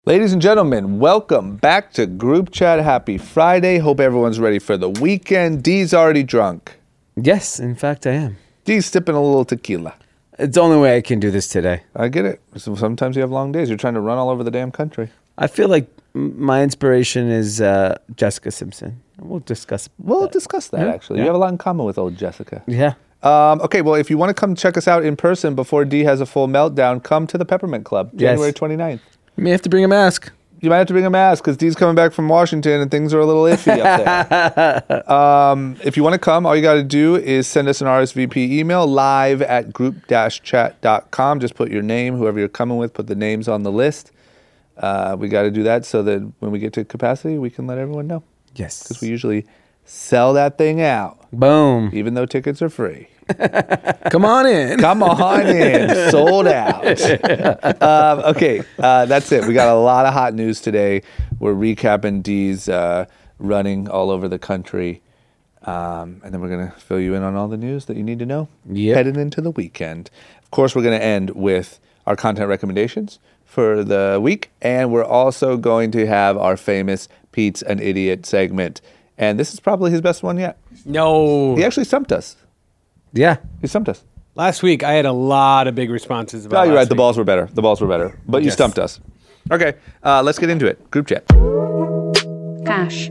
Ladies and gentlemen, welcome back to Group Chat. Happy Friday. Hope everyone's ready for the weekend. Dee's already drunk. Yes, in fact, I am. Dee's sipping a little tequila. It's the only way I can do this today. I get it. Sometimes you have long days. You're trying to run all over the damn country. I feel like my inspiration is Jessica Simpson. We'll discuss that, actually. Yeah. You have a lot in common with old Jessica. Yeah. Okay, well, if you want to come check us out in person before Dee has a full meltdown, come to the Peppermint Club, January 29th. You may have to bring a mask. You might have to bring a mask because Dee's coming back from Washington and things are a little iffy up there. If you want to come, all you got to do is send us an RSVP email live@group-chat.com. Just put your name, whoever you're coming with, put the names on the list. We got to do that so that when we get to capacity, we can let everyone know. Yes. Because we usually sell that thing out. Boom. Even though tickets are free. Come on in. Come on in. Sold out. Okay, that's it. We got a lot of hot news today. We're recapping Dee's running all over the country. And then we're going to fill you in on all the news that you need to know heading into the weekend. Of course, we're going to end with our content recommendations for the week. And we're also going to have our famous Pete's an Idiot segment. And this is probably his best one yet. No. He actually stumped us. Yeah. He stumped us. Last week, I had a lot of big responses about you're right. last The week. balls were better. But you Yes. stumped us. Okay, let's get into it. Group chat. Cash.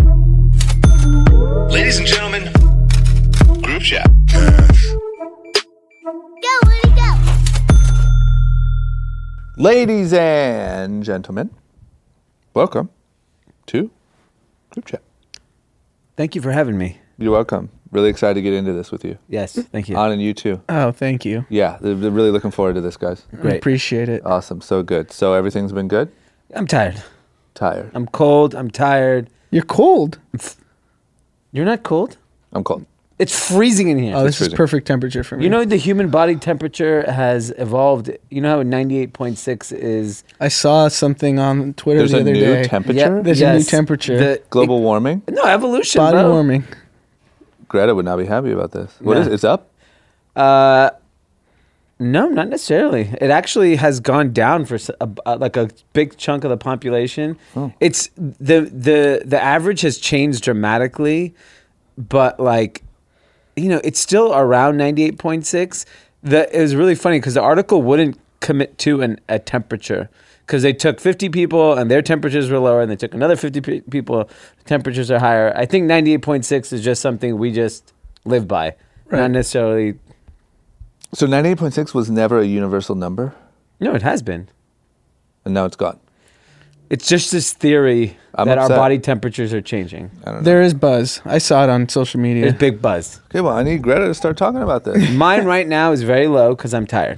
Ladies and gentlemen, Group Chat. Go, Woody, go. Ladies and gentlemen, welcome to Group Chat. Thank you for having me. You're welcome. Really excited to get into this with you. Yes, thank you. On and you too. Oh, thank you. Yeah, they're really looking forward to this, guys. I Great. appreciate it. Awesome. So good. So everything's been good? I'm tired. Tired. I'm cold. I'm tired. You're cold. You're not cold? I'm cold. It's freezing in here. Oh, this is freezing. perfect temperature for me. You know, the human body temperature has evolved. You know how 98.6 is... I saw something on Twitter There's the a other new day. temperature? There's a new Yes. temperature. Global warming? No, evolution, Body bro. warming. Greta would not be happy about this. What No. is it? It's up? No, not necessarily. It actually has gone down for like a big chunk of the population. Oh. It's the average has changed dramatically, but like, you know, it's still around 98.6. It was really funny because the article wouldn't commit to a temperature because they took 50 people and their temperatures were lower, and they took another 50 people, temperatures are higher. I think 98.6 is just something we just live by, not necessarily. So 98.6 was never a universal number, No, it has been. and now it's gone. It's just this theory I'm that upset. our body temperatures are changing. I don't know. There is buzz. I saw it on social media. There's big buzz. Okay, well, I need Greta to start talking about this. Mine right now is very low because I'm tired.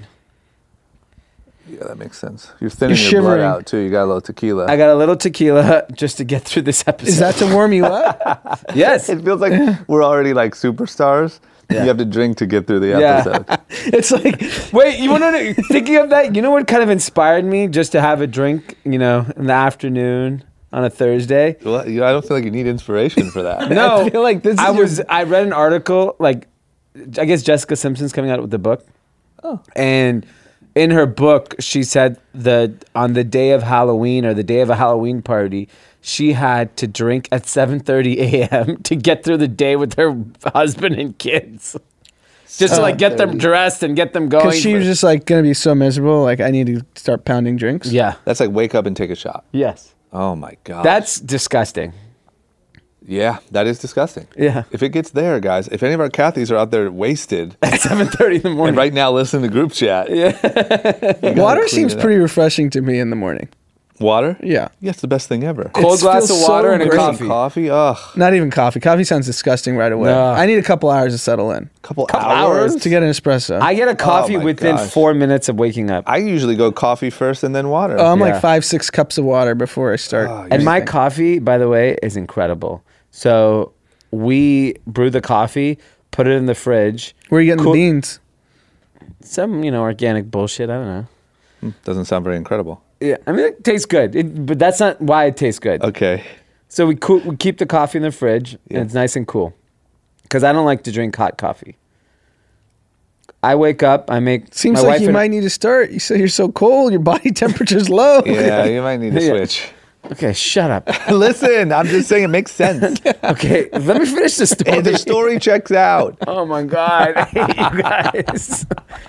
Yeah, that makes sense. You're thinning You're your blood shivering. out, too. You got a little tequila. I got a little tequila just to get through this episode. Is that to warm you up? Yes. It feels like we're already like superstars. Yeah. You have to drink to get through the Yeah. episode. It's like, Wait, you want to know? Thinking of that, you know what kind of inspired me just to have a drink, you know, in the afternoon on a Thursday? Well, I don't feel like you need inspiration for that. No, I feel like this is I read an article, like, I guess Jessica Simpson's coming out with the book. Oh. And in her book, she said that on the day of Halloween or the day of a Halloween party, she had to drink at 7:30 a.m. to get through the day with her husband and kids. Just to like get them dressed and get them going. because she was just like going to be so miserable. Like, I need to start pounding drinks. Yeah. That's like wake up and take a shot. Yes. Oh, my God. That's disgusting. Yeah, that is disgusting. Yeah. If it gets there, guys, if any of our Kathys are out there wasted At 7:30 in the morning. and right now listening to group chat. Yeah. Water seems pretty refreshing to me in the morning. Water? Yeah. Yeah, it's the best thing ever. Cold It glass of feels water so and a great. coffee. Coffee? Ugh. Not even coffee. Coffee sounds disgusting right away. No. I need a couple hours to settle in. Couple hours hours? To get an espresso. I get a coffee Oh my within gosh. 4 minutes of waking up. I usually go coffee first and then water. I'm Yeah. like 5-6 cups of water before I start. Oh, And my anything. coffee, by the way, is incredible. So we brew the coffee, put it in the fridge. Where are you getting Cool. the beans? Some, organic bullshit. I don't know. Doesn't sound very incredible. Yeah, I mean, it tastes good, but that's not why it tastes good. Okay. So we keep the coffee in the fridge, Yeah. and it's nice and cool. Because I don't like to drink hot coffee. I wake up. I make. Seems my like wife you and- might need to start. You say you're so cold. Your body temperature's low. Yeah, you might need to Yeah. switch. Okay, shut up. Listen, I'm just saying it makes sense. Okay, let me finish the story. Hey, the story checks out. Oh my god, I hate you guys.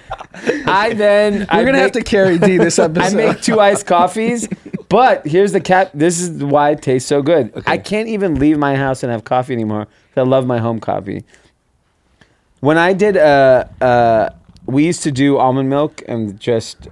You're gonna have to carry D this I episode. make 2 iced coffees, but here's the cap. This is why it tastes so good. I can't even leave my house and have coffee anymore because I love my home coffee. When I did, we used to do almond milk and just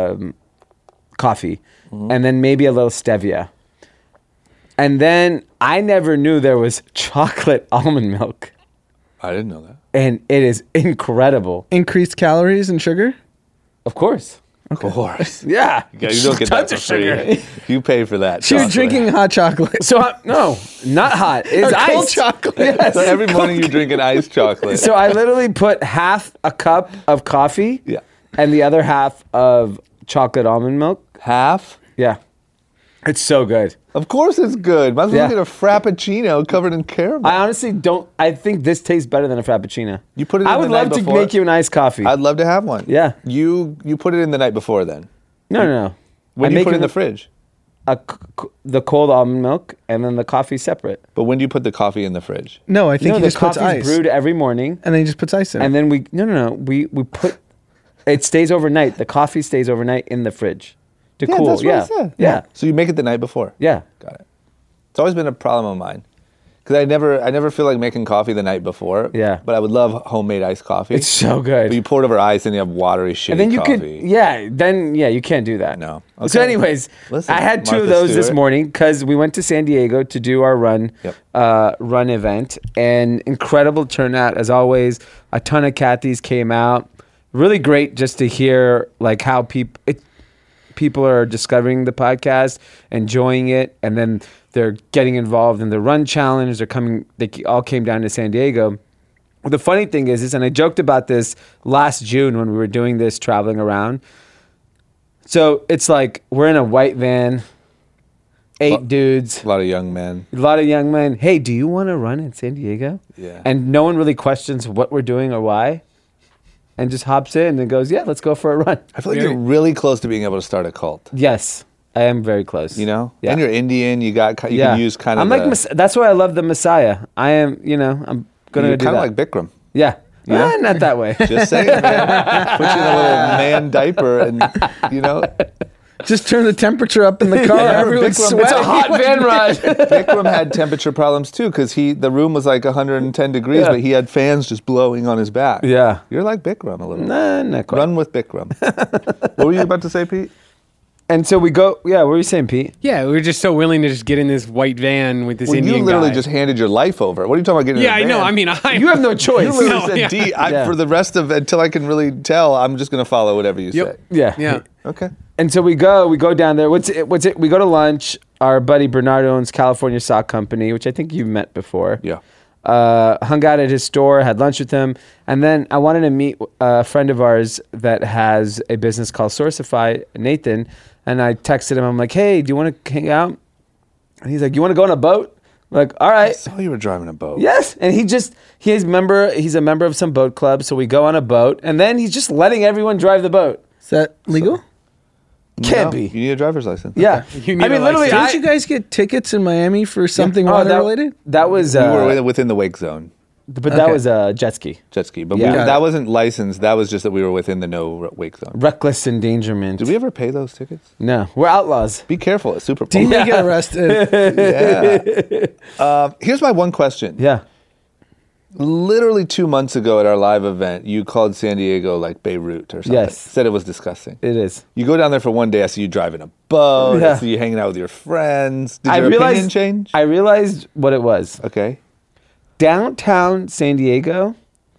coffee, and then maybe a little stevia. And then I never knew there was chocolate almond milk, I didn't know that. and it is incredible. Increased calories and sugar. Of course. Of course. Yeah. Yeah, you don't get that Tons for of sugar. free. You pay for that. So you're chocolate. drinking hot chocolate. So no, not hot. It's Or cold ice. chocolate. Yes. So every morning you drink an iced chocolate. So I literally put half a cup of coffee, Yeah. and the other half of chocolate almond milk. Half? Yeah, it's so good. Of course it's good. Might as well Yeah. get a frappuccino covered in caramel. I honestly don't. I think this tastes better than a frappuccino. You put it in I would the night love to before? make you an iced coffee. I'd love to have one. Yeah. You put it in the night before then. no. When I do you make put it in it the fridge? the cold almond milk, and then the coffee separate. But when do you put the coffee in the fridge? No, I think he the just puts coffee's ice, brewed every morning, and then he just puts ice in. and it. then we put. It stays overnight. The coffee stays overnight in the fridge to cool. that's what yeah. I said. Yeah. So you make it the night before? Yeah. Got it. It's always been a problem of mine. Because I never feel like making coffee the night before. Yeah. But I would love homemade iced coffee. It's so good. But you pour it over ice and you have watery shitty And then you coffee. you can't do that. No. So, Okay. anyways, Listen, I had 2 of Martha those this Stewart. morning because we went to San Diego to do our run event, and incredible turnout as always. A ton of Cathys came out. Really great just to hear like how people are discovering the podcast, enjoying it, and then they're getting involved in the run challenge. They all came down to San Diego. Well, the funny thing is, and I joked about this last June when we were doing this, traveling around. So it's like we're in a white van, 8 dudes, A lot of young men. a lot of young men. Hey, do you want to run in San Diego? Yeah. And no one really questions what we're doing or why, and just hops in and goes, yeah, let's go for a run. I feel like you're really close to being able to start a cult. Yes, I am very close. You know? Yeah. And you're Indian. You can use kind of I'm like that's why I love the Messiah. I am, I'm gonna you're do kind that. of like Bikram. Yeah. Yeah? Not that way. Just saying, man. Put you in a little man diaper and, Just turn the temperature up in the car. Yeah, Everyone's Bikram- sweating. It's a hot van ride. Bikram had temperature problems too because the room was like 110 degrees, Yeah. but he had fans just blowing on his back. Yeah. You're like Bikram a little. Nah, not quite. Run with Bikram. What were you about to say, Pete? And so we go. Yeah, what were you saying, Pete? Yeah, we were just so willing to just get in this white van with this Well, Indian you literally guy. just handed your life over. What are you talking about getting Yeah, I in a know. van? I mean, You have no choice. You literally No, said, yeah. D, Yeah. for the rest of until I can really tell, I'm just going to follow whatever you Yep. say. Yeah. Yeah. Okay. And so we go down there. What's it? We go to lunch. Our buddy Bernard owns California Sock Company, which I think you've met before. Yeah. Hung out at his store, had lunch with him, and then I wanted to meet a friend of ours that has a business called Sourcify, Nathan. And I texted him. I'm like, "Hey, do you want to hang out?" And he's like, "You want to go on a boat?" I'm like, all I right. saw you were driving a boat. Yes, and he's a member of some boat club, so we go on a boat, and then he's just letting everyone drive the boat. Is that legal? Can't No, be. You need a driver's license. Yeah, You need I mean, a literally, license. Didn't you guys get tickets in Miami for something Oh, water related? That was, We were within the wake zone, but that Okay. was a jet ski. jet ski. But Yeah. that wasn't licensed. That was just that we were within the no wake zone. Reckless endangerment. Did we ever pay those tickets? No, we're outlaws. Be careful at Super Do Bowl. you get arrested? Yeah. Here's my one question. Yeah. Literally 2 months ago at our live event, you called San Diego like Beirut or something. Yes. Said it was disgusting. It is. You go down there for one day, I see you driving a boat, Yeah. I see you hanging out with your friends. Did I your realized, opinion change? I realized what it was. Okay. Downtown San Diego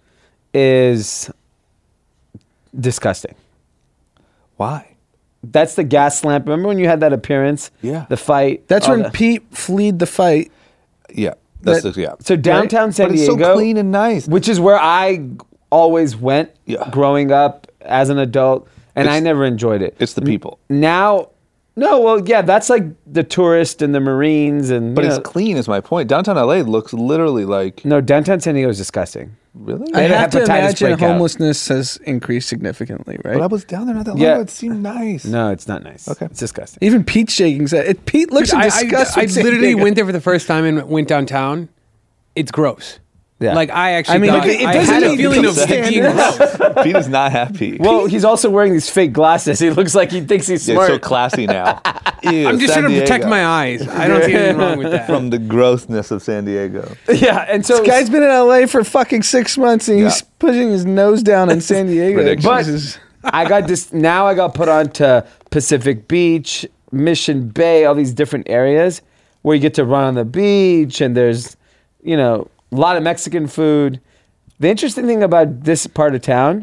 is disgusting. Why? That's the gas lamp. Remember when you had that appearance? Yeah. The fight. That's all when the- Pete fled the fight. Yeah. That's That- yeah. So downtown San But it's Diego, so clean and nice. which is where I always went Yeah. growing up as an adult, and I It's- never enjoyed it. It's the people. Now, No, well, yeah, that's like the tourist and the Marines and. But you it's know. clean, is my point. Downtown LA looks literally like No, downtown San Diego is disgusting. really. I had a have to hepatitis imagine breakout. homelessness has increased significantly, right? But I was down there not that long Yeah. ago. It seemed nice. No, it's not nice. Okay. It's disgusting. Even Pete shaking his head. Pete looks I disgusting. literally went there for the first time and went downtown. It's gross. Yeah. Like I actually I mean, thought, look, it I doesn't had a need feeling of pizza. it being gross. Pete is not happy. Well, he's also wearing these fake glasses. He looks like he thinks he's yeah, smart. so classy now. Ew, I'm just San trying to protect Diego. my eyes. I don't see anything wrong with that. From the grossness of San Diego. Yeah, and so This guy's been in LA for fucking 6 months and he's Yeah. pushing his nose down in San Diego. Ridiculous. But Jesus. I got this. Now I got put on to Pacific Beach, Mission Bay, all these different areas where you get to run on the beach, and there's, you know, a lot of Mexican food. The interesting thing about this part of town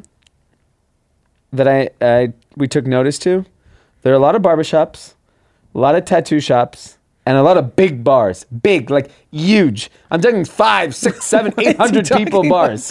that we took notice to, there are a lot of barbershops, a lot of tattoo shops, and a lot of big bars. Big, like huge. I'm talking 5, 6, 7, 800 people bars.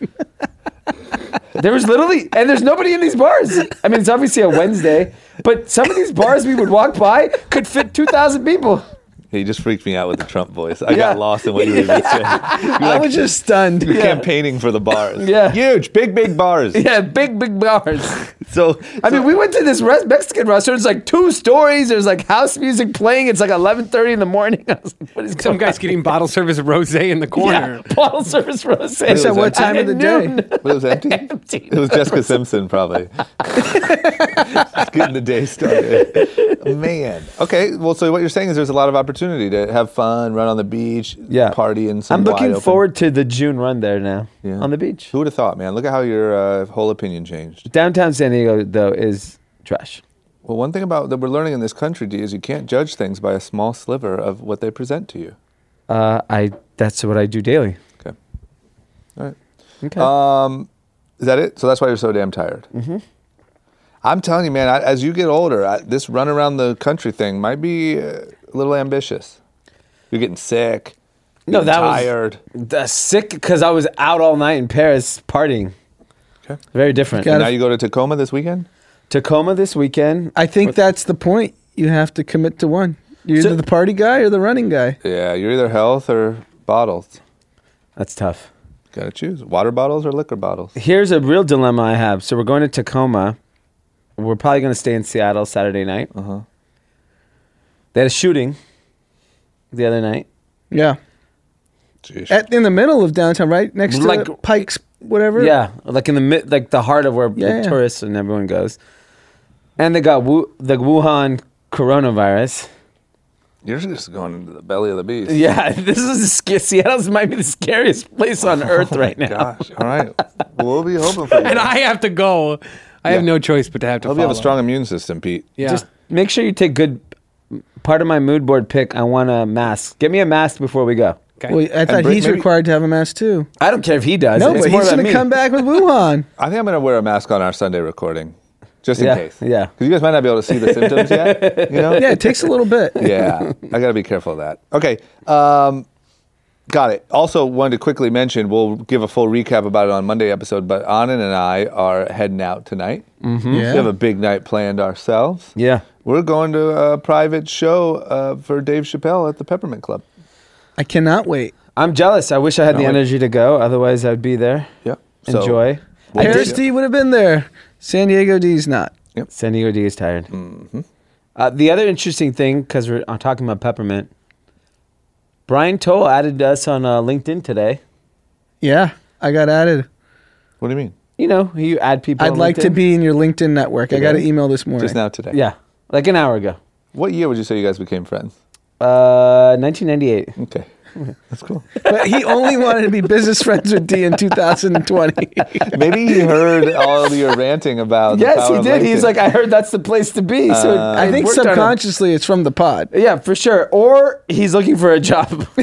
There was literally, and there's nobody in these bars. I mean, it's obviously a Wednesday, but some of these bars we would walk by could fit 2,000 people. He just freaked me out with the Trump voice. I Yeah. got lost in what you were even saying. I was just stunned. You're campaigning for the bars. Yeah. Huge, big bars. Yeah, big bars. So, I mean, we went to this Mexican restaurant. It's like 2 stories. There's like house music playing. It's like 11:30 in the morning. I was like, what is Some going guy's on? getting bottle service rosé in the corner. Yeah, bottle service rosé. It's at what time of the day? But it was empty? Empty. It was Jessica Simpson, probably. Just getting the day started. Man. Okay, well, so what you're saying is there's a lot of opportunity to have fun, run on the beach, Yeah. party in some I'm looking wide open- forward to the June run there now Yeah. on the beach. Who would have thought, man? Look at how your whole opinion changed. Downtown San Diego, though, is trash. Well, one thing about that we're learning in this country, D, is you can't judge things by a small sliver of what they present to you. That's what I do daily. Okay. All right. Okay. Is that it? So that's why you're so damn tired. Mm-hmm. I'm telling you, man, as you get older, this run around the country thing might be a little ambitious. You're getting sick. No, getting that tired. was sick because I was out all night in Paris partying. Okay. Very different. Got And now you go to Tacoma this weekend? Tacoma this weekend. I think that's the point. You have to commit to one. You're So- either the party guy or the running guy. Yeah, you're either health or bottles. That's tough. Got to choose. Water bottles or liquor bottles? Here's a real dilemma I have. So we're going to Tacoma. We're probably going to stay in Seattle Saturday night. Uh-huh. They had a shooting the other night. Yeah. Jeez. In the middle of downtown, right? Next to Like- Pike's, whatever. Yeah, like in the heart of where Yeah. the tourists and everyone goes. And they got the Wuhan coronavirus. You're just going into the belly of the beast. Yeah, this is Seattle might be the scariest place on earth right now. Gosh. All right. Well, we'll be hoping for you. And I have to go. I have no choice but to have to hope follow. you have a strong immune system, Pete. Yeah. Just make sure you take good. Part of my mood board pick, I want a mask. Get me a mask before we go. okay. Well, I thought Brit- he's maybe- required to have a mask too. I don't care if he does. No, it's but more he's about going me. to come back with Wuhan. I think I'm going to wear a mask on our Sunday recording, just in Yeah, case. yeah. Because you guys might not be able to see the symptoms yet. You know? Yeah, it takes a little bit. Yeah. I got to be careful of that. Okay. Got it. Also, wanted to quickly mention, we'll give a full recap about it on Monday episode, but Anand and I are heading out tonight. Mm-hmm. Yeah. We have a big night planned ourselves. Yeah. We're going to a private show for Dave Chappelle at the Peppermint Club. I cannot wait. I'm jealous. I wish I had the wait. energy to go. Otherwise, I'd be there. Yep. Enjoy. We'll Paris be- D would have been there. San Diego D's not. San Diego D is tired. Mm-hmm. The other interesting thing, because we're talking about peppermint, Brian Toll added us on LinkedIn today. Yeah, I got added. What do you mean? You know, you add people. I'd on like to LinkedIn. be in your LinkedIn network. I got an Today? email this morning. Just now today. Yeah, like an hour ago. What year would you say you guys became friends? 1998. Okay. That's cool. But he only wanted to be business friends with D in 2020. Maybe he heard all of your ranting about the Yes, power he of did. He's LinkedIn. like, I heard that's the place to be. So I think worked on it. subconsciously it's from the pod. Yeah, for sure. Or he's looking for a job. And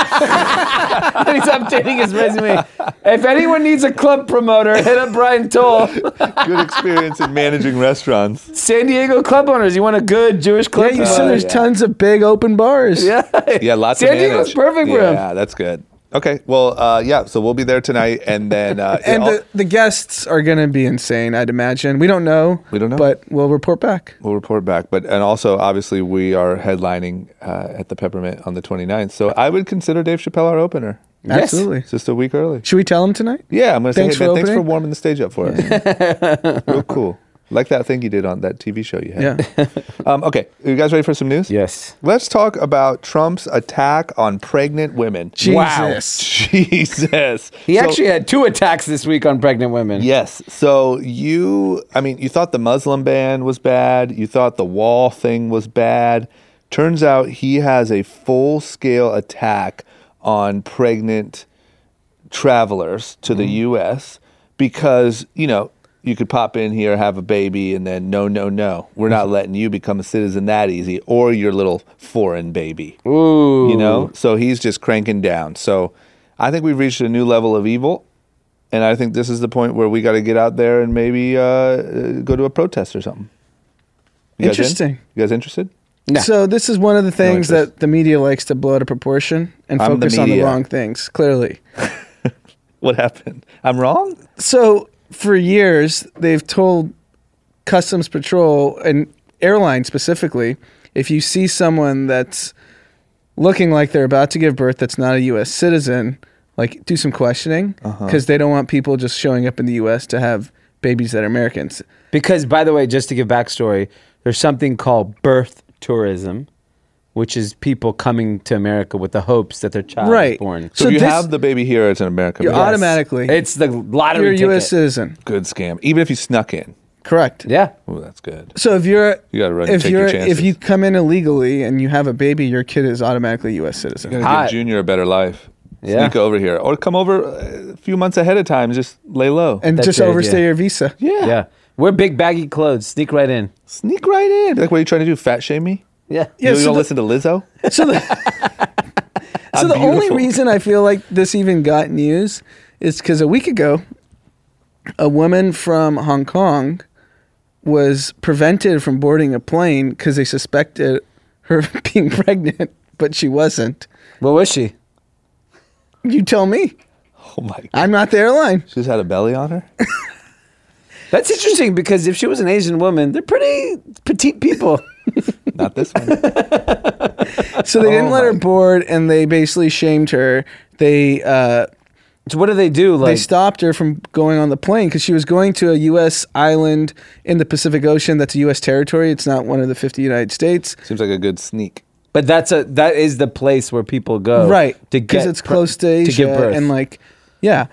he's updating his resume. If anyone needs a club promoter, hit up Brian Toll. Good experience in managing restaurants. San Diego club owners. You want a good Jewish club Yeah, you promoter? said there's yeah. tons of big open bars. Yeah. Yeah, lots San of Diego's manage. perfect for him. Yeah, that's good. Okay. Well, yeah. So we'll be there tonight, and then And the guests are going to be insane, I'd imagine. We don't know. We don't know. But we'll report back. we'll report back. And also, obviously, we are headlining at the Peppermint on the 29th. So I would consider Dave Chappelle our opener. Absolutely. It's just a week early. Should we tell him tonight? Yeah, I'm going to say, Thanks hey, for man, thanks for opening. warming the stage up for us. Real cool. Like that thing you did on that TV show you had. Yeah. Okay. Are you guys ready for some news? Yes. Let's talk about Trump's attack on pregnant women. Jesus. Jesus. He So- actually had 2 attacks this week on pregnant women. Yes. So you thought the Muslim ban was bad. You thought the wall thing was bad. Turns out he has a full-scale attack on pregnant travelers to the U.S. because, you could pop in here, have a baby, and then no. We're not letting you become a citizen that easy, or your little foreign baby. Ooh. So he's just cranking down. So I think we've reached a new level of evil. And I think this is the point where we got to get out there and maybe go to a protest or something. You guys in? Interesting. You guys interested? No. So this is one of the things interest. that the media likes to blow out of proportion and I'm the focus on the media. wrong things, clearly. What happened? I'm wrong? So for years, they've told Customs Patrol and airlines specifically, if you see someone that's looking like they're about to give birth that's not a U.S. citizen, like do some questioning because they don't want people just showing up in the U.S. to have babies that are Americans. Because, by the way, just to give backstory, there's something called birth tourism, which is people coming to America with the hopes that their child is Right. born. So, So if you this- have the baby here, it's an American You're baby. automatically, It's the lottery you're a ticket. U.S. citizen. Good scam. Even if you snuck in. Correct. Yeah. Oh, that's good. So if you're You gotta run- if take your you're chances. if you come in illegally and you have a baby, your kid is automatically a U.S. citizen. You Hot. gotta give Junior a better life. Yeah. Sneak over here. Or come over a few months ahead of time. Just lay low. And That's just the overstay idea. your visa. yeah. Yeah. Wear big baggy clothes. Sneak right in. Sneak right in. Like, what are you trying to do? Fat shame me? Yeah. Yeah, You so don't the- listen to Lizzo? So the, so the only beautiful. reason I feel like this even got news is because a week ago, a woman from Hong Kong was prevented from boarding a plane because they suspected her being pregnant, but she wasn't. What was she? You tell me. Oh my God. I'm not the airline. She's had a belly on her? That's interesting because if she was an Asian woman, they're pretty petite people. Not this one. So they didn't Oh let her my- board, and they basically shamed her. They So what do they do? they stopped her from going on the plane because she was going to a U.S. island in the Pacific Ocean. That's a U.S. territory. It's not one of the 50 United States. Seems like a good sneak. But that is the place where people go, Right. To Because get it's close to Asia. give birth. And like, yeah.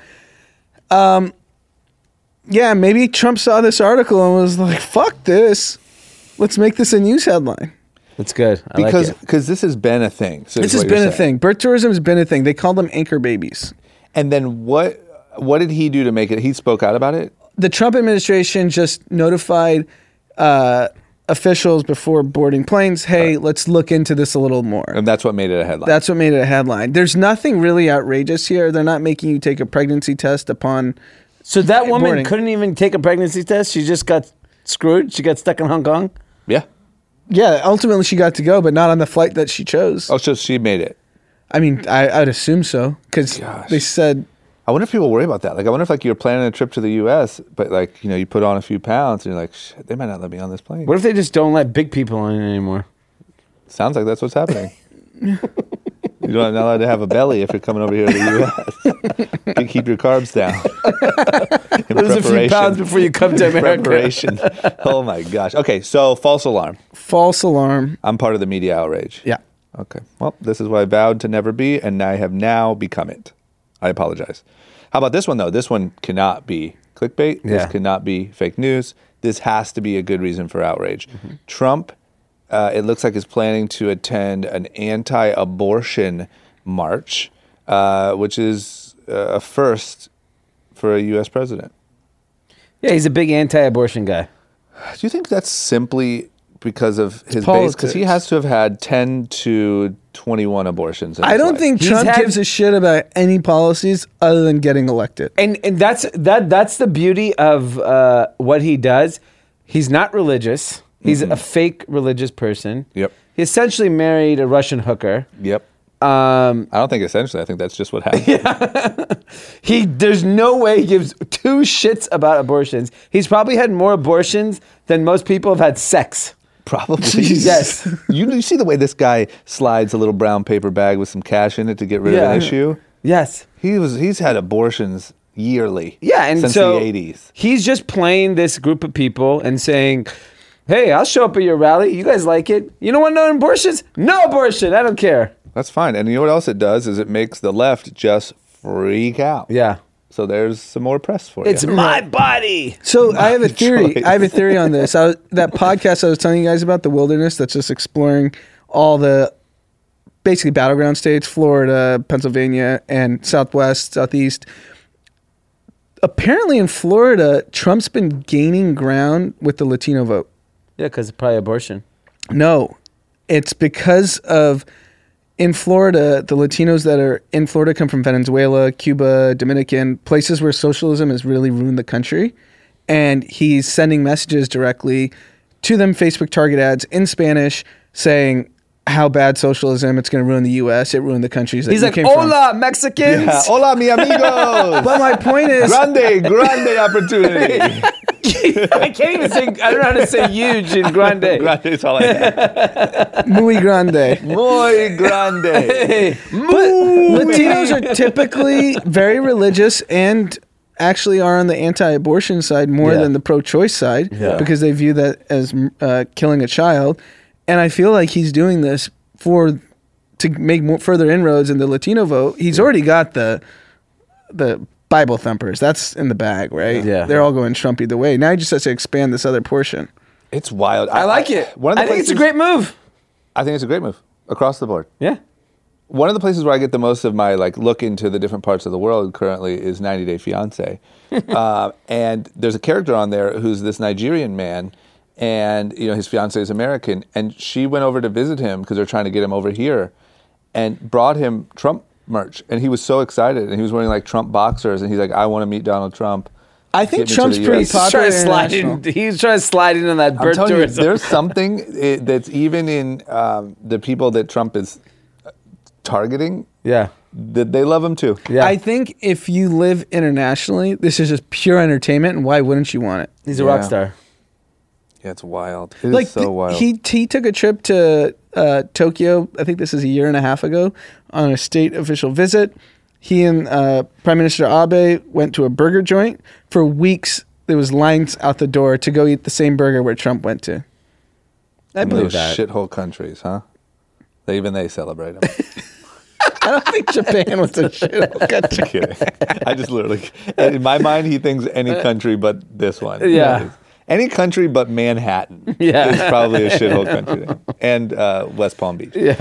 Yeah, maybe Trump saw this article and was like, fuck this. Let's make this a news headline. That's good. I like it. Because this has been a thing. So This is has what been you're a saying. thing. Birth tourism has been a thing. They call them anchor babies. And then what did he do to make it? He spoke out about it? The Trump administration just notified officials before boarding planes, hey, let's look into this a little more. And that's what made it a headline. That's what made it a headline. There's nothing really outrageous here. They're not making you take a pregnancy test upon. So that woman boarding. couldn't even take a pregnancy test. She just got screwed. She got stuck in Hong Kong. yeah. Yeah, ultimately she got to go, but not on the flight that she chose. Oh, so she made it. I mean, I'd assume so because Gosh. they said I wonder if people worry about that. Like, I wonder if like you're planning a trip to the U.S., but like, you put on a few pounds and you're like, shit, they might not let me on this plane. What if they just don't let big people on anymore? Sounds like that's what's happening. You're not allowed to have a belly if you're coming over here to the U.S. You can keep your carbs down. In Lose a few preparation. pounds before you come to America. Preparation. Oh my gosh. Okay, so false alarm. false alarm. I'm part of the media outrage. Yeah. Okay. Well, this is what I vowed to never be, and I have now become it. I apologize. How about this one, though? This one cannot be clickbait. This Yeah. cannot be fake news. This has to be a good reason for outrage. Trump, it looks like, is planning to attend an anti-abortion march, which is a first for a U.S. president. Yeah, he's a big anti-abortion guy. Do you think that's simply because of his base? politics. Because he has to have had 10 to 21 abortions. In I his don't life. think He's Trump had- gives a shit about any policies other than getting elected. And that's the beauty of what he does. He's not religious. He's a fake religious person. Yep. He essentially married a Russian hooker. Yep. I don't think essentially. I think that's just what happened. There's no way he gives two shits about abortions. He's probably had more abortions than most people have had sex. Probably. Yes. You see the way this guy slides a little brown paper bag with some cash in it to get rid of an issue? Yes. He's had abortions yearly. Yeah, and since so the 80s. he's just playing this group of people and saying, hey, I'll show up at your rally. You guys like it? You don't want no abortions? No abortion. I don't care. That's fine. And you know what else it does is it makes the left just freak out. Yeah. So there's some more press for It's you. my body. So I have a theory. choice. I have a theory on this. That podcast I was telling you guys about, The Wilderness, that's just exploring all the basically battleground states, Florida, Pennsylvania, and Southwest, Southeast. Apparently in Florida, Trump's been gaining ground with the Latino vote. Yeah, because it's probably abortion. No, it's because of in Florida, the Latinos that are in Florida come from Venezuela, Cuba, Dominican, places where socialism has really ruined the country. And he's sending messages directly to them, Facebook target ads in Spanish, saying how bad socialism, it's going to ruin the U.S., it ruined the countries that He's you like, came from. hola, Mexicans. Yeah. Hola, mi amigos. But my point is, grande opportunity. I can't even say, I don't know how to say huge in grande. Grande is all I have. muy grande. Muy grande. Latinos are typically very religious and actually are on the anti-abortion side more than the pro-choice side because they view that as killing a child. And I feel like he's doing this to make more further inroads in the Latino vote. He's already got the Bible thumpers. That's in the bag, right? Yeah. They're all going Trump either way. Now he just has to expand this other portion. It's wild. I like it. I think it's a great move. I think it's a great move across the board. Yeah. One of the places where I get the most of my look into the different parts of the world currently is 90 Day Fiance, and there's a character on there who's this Nigerian man, and his fiance is American, and she went over to visit him because they're trying to get him over here, and brought him Trump merch, and he was so excited, and he was wearing Trump boxers, and he's like, I want to meet Donald Trump. I think Get me to Trump's the pretty US. popular He's trying to slide in on that I'm birth telling you, tourism. there's something that's even in the people that Trump is targeting. Yeah. That they love him too. Yeah. I think if you live internationally, this is just pure entertainment, and why wouldn't you want it? He's a rock star. Yeah, it's wild. It is so wild. He took a trip to Tokyo, I think this is a year and a half ago, on a state official visit. He and Prime Minister Abe went to a burger joint. For weeks, there was lines out the door to go eat the same burger where Trump went to. I Those believe that. shithole countries, huh? Even they celebrate them. I don't think Japan was a shithole country. Kidding. I just literally, in my mind, he thinks any country but this one. Yeah. Any country but Manhattan Yeah. is probably a shithole country. Then. And West Palm Beach. Yeah.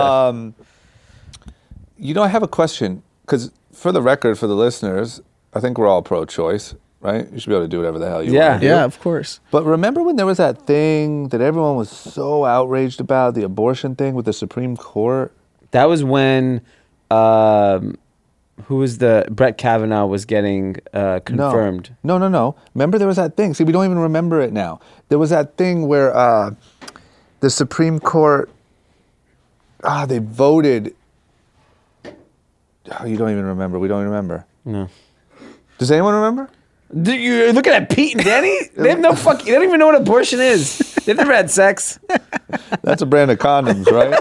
I have a question, because for the record, for the listeners, I think we're all pro-choice, right? You should be able to do whatever the hell you want to do. Yeah, of course. But remember when there was that thing that everyone was so outraged about, the abortion thing with the Supreme Court? That was when, Brett Kavanaugh was getting confirmed. No. Remember there was that thing. See, we don't even remember it now. There was that thing where the Supreme Court, they voted. Oh, you don't even remember. We don't even remember. No. Does anyone remember? You're looking at Pete and Danny? They have no fucking. They don't even know what abortion is. They've never had sex. That's a brand of condoms, right?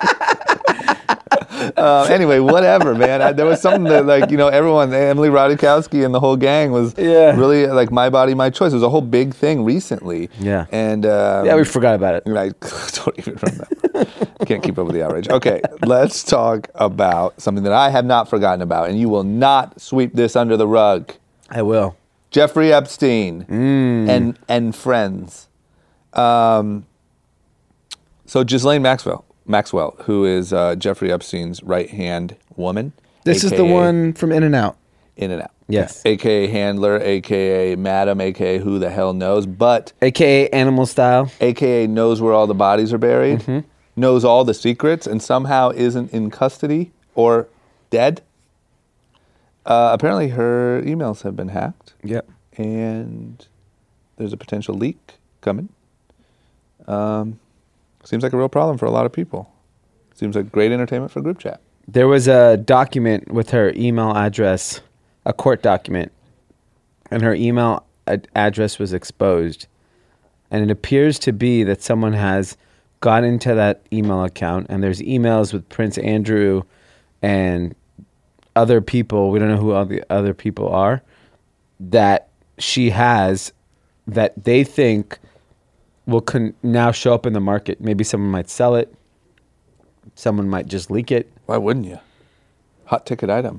Anyway, whatever, man. There was something that, everyone, Emily Ratajkowski and the whole gang was really my body, my choice. It was a whole big thing recently. Yeah. And Yeah, we forgot about it. I don't even remember. Can't keep up with the outrage. Okay, let's talk about something that I have not forgotten about, and you will not sweep this under the rug. I will. Jeffrey Epstein and friends. So Ghislaine Maxwell, who is Jeffrey Epstein's right-hand woman. This is the AKA one from In-N-Out. In-N-Out. Yes. AKA handler, AKA madam, AKA who the hell knows, but AKA animal style. AKA knows where all the bodies are buried, knows all the secrets, and somehow isn't in custody or dead. Apparently her emails have been hacked. Yep. And there's a potential leak coming. Seems like a real problem for a lot of people. Seems like great entertainment for group chat. there was a document with her email address, a court document, and her email address was exposed. And it appears to be that someone has got into that email account, and there's emails with Prince Andrew and other people. We don't know who all the other people are that she has that they think will now show up in the market. Maybe someone might sell it. Someone might just leak it. Why wouldn't you? Hot ticket item.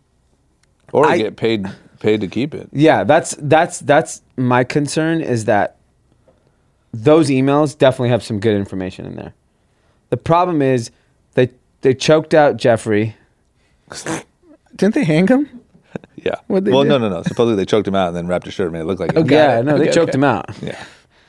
Or get paid to keep it. Yeah, that's my concern, is that those emails definitely have some good information in there. The problem is they choked out Jeffrey. Didn't they hang him? Yeah. What'd they Well, do? no. Supposedly they choked him out and then wrapped a shirt and made it look like it. They choked him out. Yeah.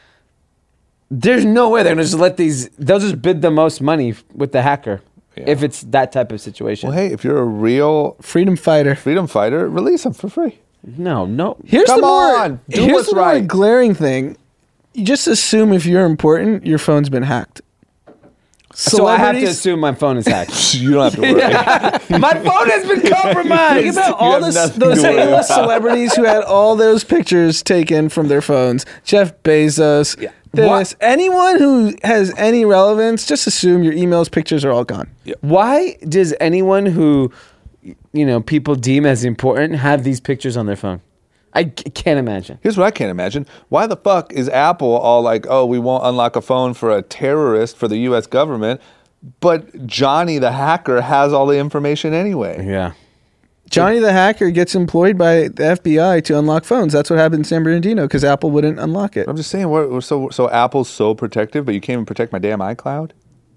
There's no way they're going to just let they'll just bid the most money with the hacker if it's that type of situation. Well, hey, if you're a real Freedom fighter. freedom fighter, release them for free. No. Here's Come the more, on, do here's what's the more right. glaring thing. You just assume if you're important, your phone's been hacked. So I have to Celebrities- assume my phone is hacked. You don't have to worry. My phone has been compromised. Think about all have those nothing to worry A-list about. celebrities who had all those pictures taken from their phones. Jeff Bezos. Yeah. This. Anyone who has any relevance, just assume your emails, pictures are all gone. Why does anyone who, people deem as important have these pictures on their phone? I can't imagine. Here's what I can't imagine. Why the fuck is Apple all like, oh, we won't unlock a phone for a terrorist for the U.S. government, but Johnny the hacker has all the information anyway? Yeah. Johnny the hacker gets employed by the FBI to unlock phones. That's what happened in San Bernardino because Apple wouldn't unlock it. I'm just saying, so Apple's so protective, but you can't even protect my damn iCloud?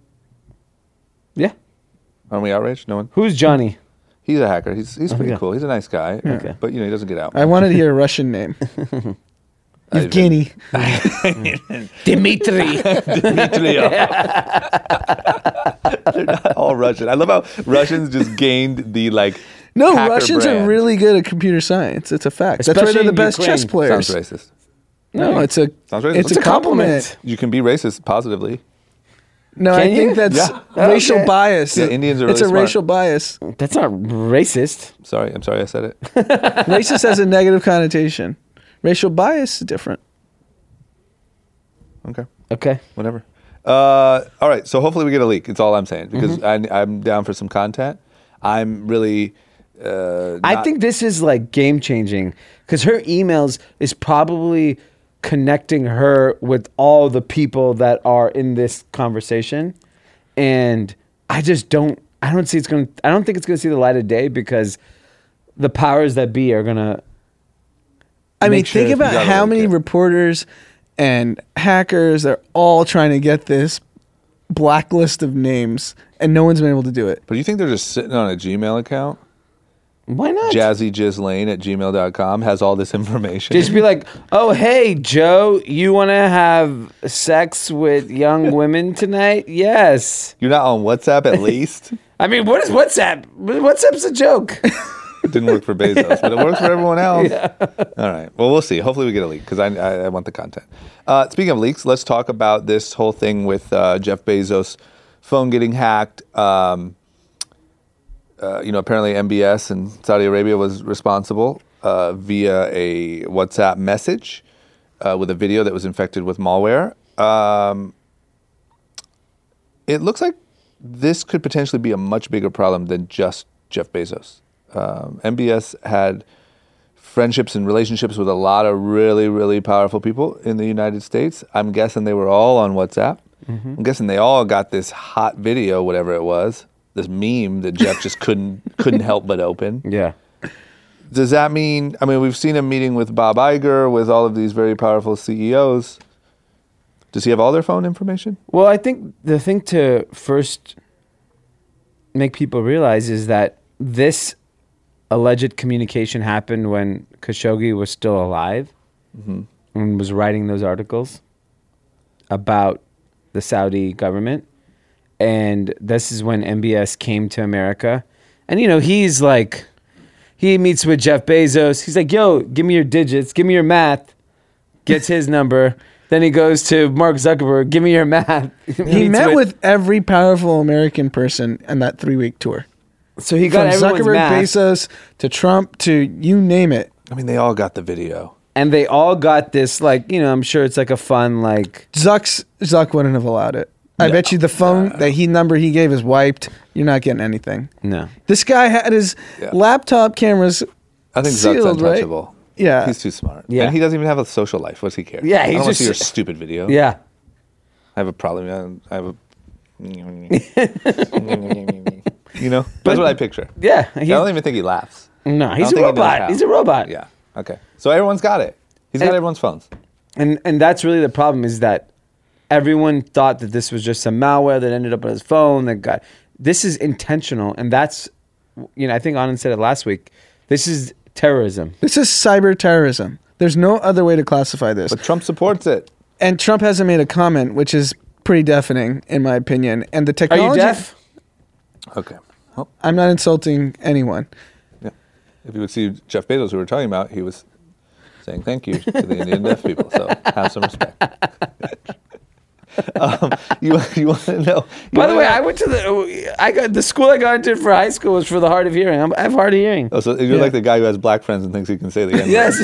Yeah. Aren't we outraged? No one? Who's Johnny? He's a hacker. He's pretty Okay. cool. He's a nice guy, Okay. but he doesn't get out. I wanted to hear a Russian name. Evgeny. Dimitri. They're not all Russian. I love how Russians just gained the No, hacker Russians brand. are really good at computer science. It's a fact. That's why Especially they're the in best Ukraine. chess players. Sounds racist. No, it's a Sounds racist. it's It's a a compliment. You can be racist positively. No, Can I think you? that's Yeah. racial Okay. bias. Yeah, Indians are It's really a smart. racial bias. That's not racist. I'm sorry I said it. Racist has a negative connotation. Racial bias is different. Okay. Okay. Whatever. All right. So hopefully we get a leak. It's all I'm saying because I'm down for some content. I'm really. I think this is game changing because her emails is probably connecting her with all the people that are in this conversation, and I don't think it's going to see the light of day because the powers that be are going to. I mean, Make sure think if you about gotta how leak many it. reporters and hackers are all trying to get this blacklist of names, and no one's been able to do it. But you think they're just sitting on a Gmail account? Why not? JazzyJizzLane@gmail.com has all this information. Just be like, oh, hey, Joe, you want to have sex with young women tonight? Yes. You're not on WhatsApp at least? I mean, what is WhatsApp? WhatsApp's a joke. It didn't work for Bezos, but it works for everyone else. All right. Well, we'll see. Hopefully we get a leak because I want the content. Speaking of leaks, let's talk about this whole thing with Jeff Bezos' phone getting hacked. Apparently MBS in Saudi Arabia was responsible via a WhatsApp message with a video that was infected with malware. It looks like this could potentially be a much bigger problem than just Jeff Bezos. MBS had friendships and relationships with a lot of really, really powerful people in the United States. I'm guessing they were all on WhatsApp. I'm guessing they all got this hot video, whatever it was, this meme that Jeff just couldn't help but open. Yeah. Does that mean, we've seen him meeting with Bob Iger, with all of these very powerful CEOs. Does he have all their phone information? Well, I think the thing to first make people realize is that this alleged communication happened when Khashoggi was still alive and was writing those articles about the Saudi government. And this is when MBS came to America. And, he's like, he meets with Jeff Bezos. He's like, yo, give me your digits. Give me your math. Gets his number. Then he goes to Mark Zuckerberg. Give me your math. He met with every powerful American person on that 3-week tour. So he got From everyone's Zuckerberg, mask, Bezos, to Trump, to you name it. I mean, they all got the video. and they all got this. Like, you know, I'm sure it's like a fun like. Zuck wouldn't have allowed it. I bet you the phone number he gave is wiped. You're not getting anything. No. This guy had his laptop cameras. I think Zuck's sealed, right? untouchable. Yeah. He's too smart. Yeah. And he doesn't even have a social life. What's he care? Yeah, I he's don't want just- to see your stupid video. Yeah. I have a problem. I have a. You know? That's what I picture. Yeah. I don't even think he laughs. No, I he's don't a think he knows robot. how. He's a robot. Yeah. Okay. So everyone's got it. He's got everyone's phones. And that's really the problem is that everyone thought that this was just some malware that ended up on his phone that got. This is intentional, and that's, you know, I think Anand said it last week. This is terrorism. This is cyber terrorism. There's no other way to classify this. But Trump supports it. And Trump hasn't made a comment, which is pretty deafening, in my opinion. And the Are technology. you deaf? Okay. Well, I'm not insulting anyone. yeah. If you would see Jeff Bezos, who we were talking about, he was saying thank you to the Indian deaf people. So have some respect. You want to know? By the way, I went to the school I got into for high school was for the hard of hearing. I have hard of hearing. Oh, so you're like the guy who has black friends and thinks he can say the N-word. Yes.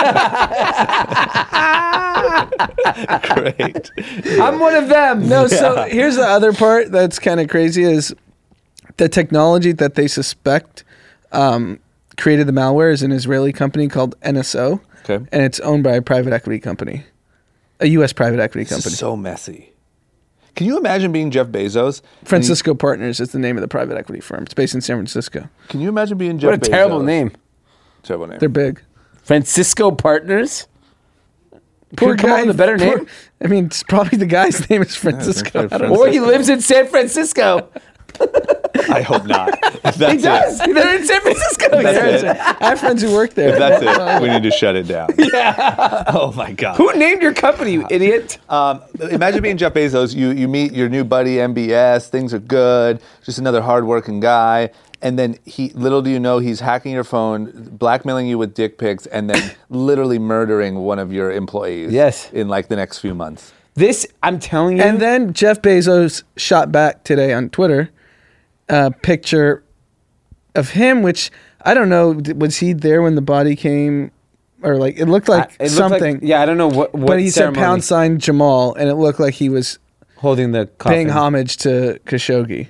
Great. I'm one of them. No, so here's the other part that's kind of crazy is the technology that they suspect created the malware is an Israeli company called NSO. Okay. And it's owned by a private equity company, a U.S. private equity This company. is so messy. Can you imagine being Jeff Bezos? Francisco Partners is the name of the private equity firm. It's based in San Francisco. Can you imagine being Jeff Bezos? What a terrible name. Terrible name. They're big. Francisco Partners? Poor Couldn't come up with a better name? I mean, it's probably the guy's name is Francisco. like I don't know. Or he lives in San Francisco. I hope not. If He that's does. it. They're in San Francisco. That's it. I have friends who work there. If that's it, we need to shut it down. Yeah. Oh my God. Who named your company, you idiot? Imagine being Jeff Bezos. You meet your new buddy MBS. Things are good. Just another hardworking guy. And then little do you know, he's hacking your phone, blackmailing you with dick pics, and then literally murdering one of your employees. Yes. In like the next few months. This, I'm telling you. And then Jeff Bezos shot back today on Twitter a picture of him, which I don't know, was he there when the body came? Or like, it looked like it looked something. yeah, I don't know what But he ceremony. said #Jamal, and it looked like he was Holding the coffin. paying homage to Khashoggi.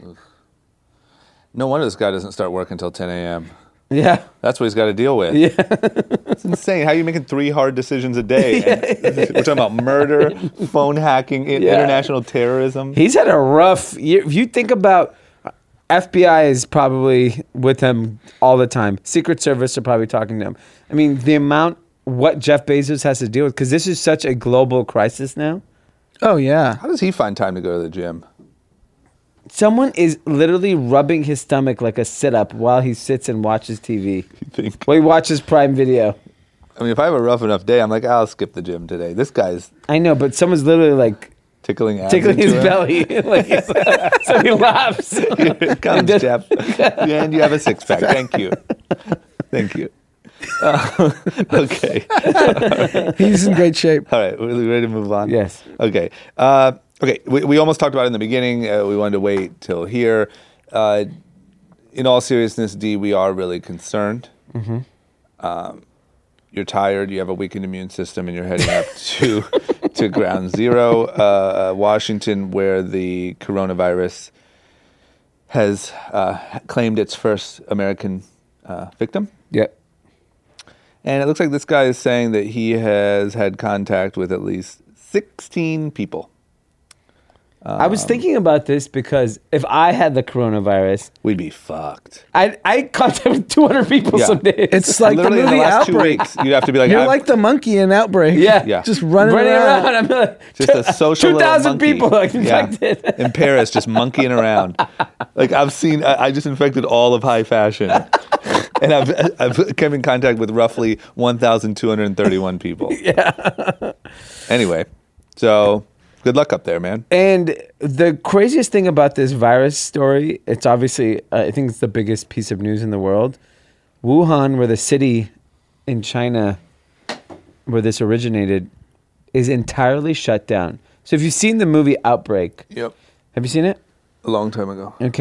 No wonder this guy doesn't start work until 10 a.m. Yeah. That's what he's got to deal with. Yeah. It's insane. How are you making 3 hard decisions a day? And we're talking about murder, phone hacking, international terrorism. He's had a rough year. If you think about FBI is probably with him all the time. Secret Service are probably talking to him. I mean, the amount what Jeff Bezos has to deal with, because this is such a global crisis now. Oh, yeah. How does he find time to go to the gym? Someone is literally rubbing his stomach like a sit-up while he sits and watches TV. You think? Well, he watches Prime Video. I mean, if I have a rough enough day, I'm like, I'll skip the gym today. This guy's I know, but someone's literally like tickling his him. belly. Like so he laughs. Here it comes, And Jeff. And you have a six-pack. Thank you. Thank you. Okay. He's in great shape. All right. We're ready to move on? Yes. Okay. Okay. We almost talked about it in the beginning. We wanted to wait till here. In all seriousness, D, we are really concerned. Mm-hmm. You're tired. You have a weakened immune system, and you're heading up to ground zero, Washington, where the coronavirus has claimed its first American victim. Yep. And it looks like this guy is saying that he has had contact with at least 16 people. I was thinking about this because if I had the coronavirus, We'd be fucked. I contact with 200 people Yeah. some days. It's like the Literally in movie the last 2 Outbreak. weeks, you'd have to be like, You're I've- like the monkey in Outbreak. Yeah. Yeah. Just running running around. around. I'm like, just a social little 2,000 monkey. people are Yeah. infected. In Paris, just monkeying around. Like I just infected all of high fashion. And I've come in contact with roughly 1,231 people. Yeah. Anyway, so good luck up there, man. And the craziest thing about this virus story, it's obviously, I think it's the biggest piece of news in the world. Wuhan, where the city in China where this originated, is entirely shut down. So if you've seen the movie Outbreak, Yep. have you seen it? A long time ago. Okay.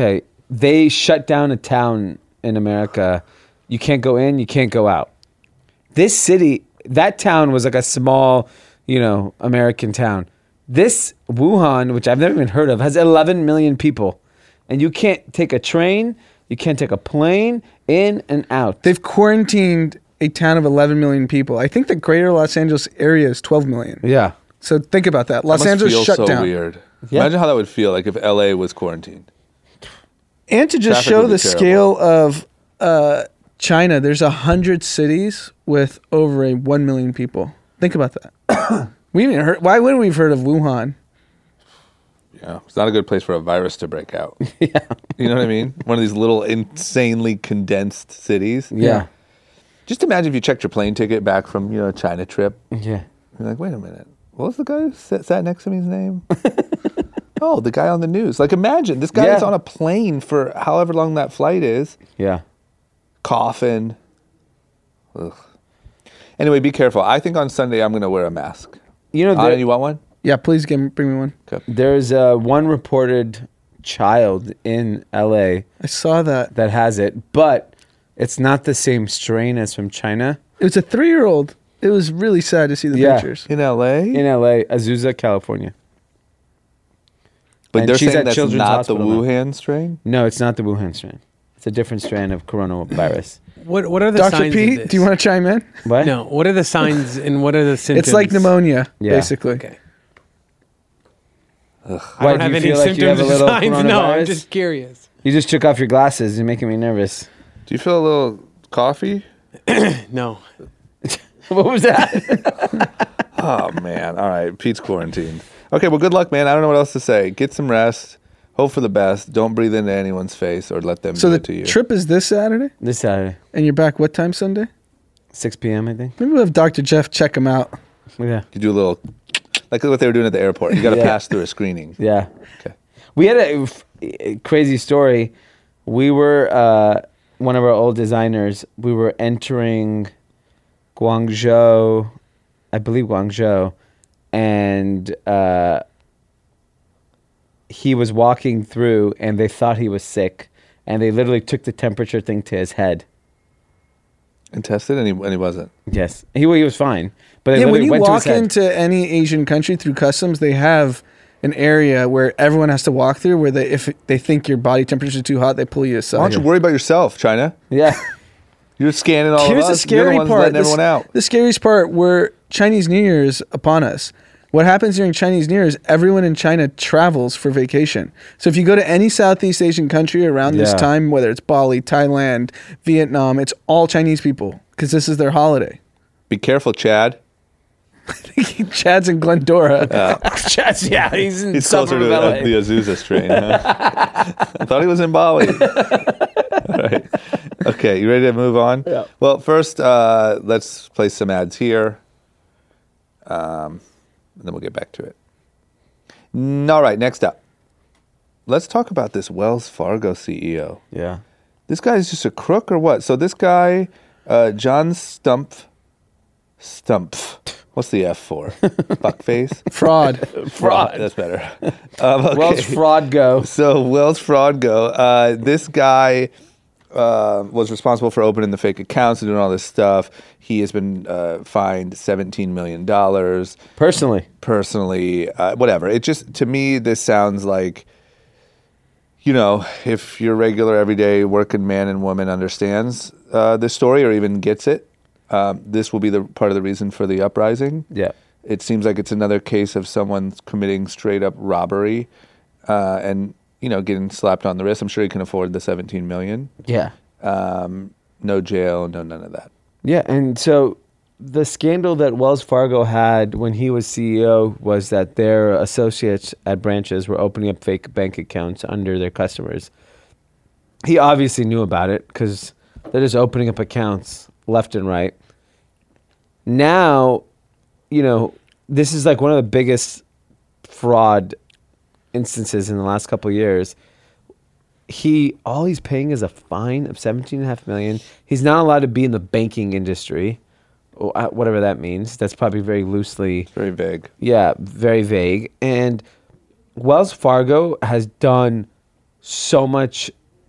they shut down a town in America. You can't go in, you can't go out. This city, that town was like a small, American town. This Wuhan, which I've never even heard of, has 11 million people. And you can't take a train, you can't take a plane in and out. They've quarantined a town of 11 million people. I think the greater Los Angeles area is 12 million. Yeah. So think about that. Los That must Angeles feel shut so down. weird. Yeah. Imagine how that would feel like if LA was quarantined. And to just Traffic show would be the terrible. scale of China, there's 100 cities with over 1 million people. Think about that. We haven't heard. Why wouldn't we have heard of Wuhan? Yeah, it's not a good place for a virus to break out. Yeah. You know what I mean? One of these little insanely condensed cities. Yeah. Just imagine if you checked your plane ticket back from, a China trip. Yeah. You're like, wait a minute. What was the guy who sat next to me's name? Oh, the guy on the news. Like, imagine this guy Yeah. is on a plane for however long that flight is, Yeah. coughing. Ugh. Anyway, be careful. I think on Sunday I'm going to wear a mask. Anna, you want one? Yeah, please bring me one. Okay. There's one reported child in LA I saw that. that has it, but it's not the same strain as from China. It was a 3-year-old. It was really sad to see the Yeah. pictures. In LA? In LA, Azusa, California. But And they're she's saying at that's Children's not the Hospital now. Wuhan strain? No, it's not the Wuhan strain. It's a different strand of coronavirus. What are the Dr. signs of Pete, this? do you want to chime in? What? No. What are the signs and what are the symptoms? It's like pneumonia, Yeah. basically. Okay. I Why, don't do have you any feel like you have symptoms a or little signs. No, I'm coronavirus? just curious. You just took off your glasses. You're making me nervous. Do you feel a little coffee? No. What was that? Oh, man. All right. Pete's quarantined. Okay, well, good luck, man. I don't know what else to say. Get some rest. Hope for the best. Don't breathe into anyone's face or let them So do the it to you. trip is this Saturday, This Saturday, and you're back what time Sunday? 6 p.m., I think. Maybe we'll have Dr. Jeff check him out. Yeah. You do a little, like what they were doing at the airport. You got to Yeah. pass through a screening. Yeah. Okay. We had a crazy story. We were, one of our old designers, we were entering Guangzhou, I believe Guangzhou, and he was walking through and they thought he was sick and they literally took the temperature thing to his head. And tested, and he wasn't. Yes. He was fine. But they Yeah, when literally you went to his walk head. into any Asian country through customs, they have an area where everyone has to walk through where if they think your body temperature is too hot, they pull you Why aside. don't you worry about yourself, China? Yeah. You're scanning all Here's of the us. You're the scary ones part. letting everyone out. The scariest part where Chinese New Year is upon us. What happens during Chinese New Year is everyone in China travels for vacation. So if you go to any Southeast Asian country around this Yeah. time, whether it's Bali, Thailand, Vietnam, it's all Chinese people because this is their holiday. Be careful, Chad. Chad's in Glendora. Yeah, he's in He's closer to suburb of LA. the Azusa strain. Huh? I thought he was in Bali. All right. Okay, you ready to move on? Yeah. Well, first, let's play some ads here. And then we'll get back to it. All right, next up. Let's talk about this Wells Fargo CEO. Yeah. This guy is just a crook or what? So this guy, John Stumpf. What's the F for? Fuckface? Fraud. Fraud. That's better. Okay. Wells Fraud Go. So Wells Fraud Go. This guy was responsible for opening the fake accounts and doing all this stuff. He has been fined $17 million Personally. whatever. It just, to me, this sounds like, if your regular, everyday working man and woman understands this story or even gets it, this will be the part of the reason for the uprising. Yeah. It seems like it's another case of someone committing straight up robbery and getting slapped on the wrist. I'm sure he can afford the $17 million. Yeah. No jail, no none of that. Yeah, and so the scandal that Wells Fargo had when he was CEO was that their associates at branches were opening up fake bank accounts under their customers. He obviously knew about it because they're just opening up accounts left and right. Now, this is like one of the biggest fraud instances in the last couple of years. All he's paying is a fine of $17.5 million. He's not allowed to be in the banking industry, or whatever that means. That's probably very loosely. Very vague. Yeah, very vague. And Wells Fargo has done so much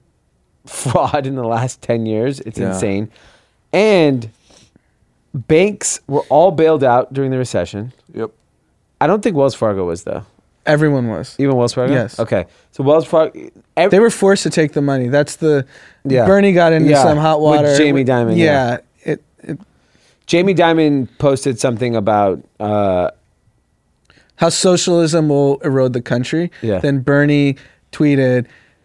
fraud in the last 10 years. It's Yeah. insane. And banks were all bailed out during the recession. Yep. I don't think Wells Fargo was, though. Everyone was. Even Wells Fargo? Yes. Okay. So Wells Fargo. They were forced to take the money. That's the. Yeah. Bernie got into Yeah, some hot with water. Jamie Dimon, Yeah. Jamie Dimon posted something about. How socialism will erode the country. Yeah. Then Bernie tweeted,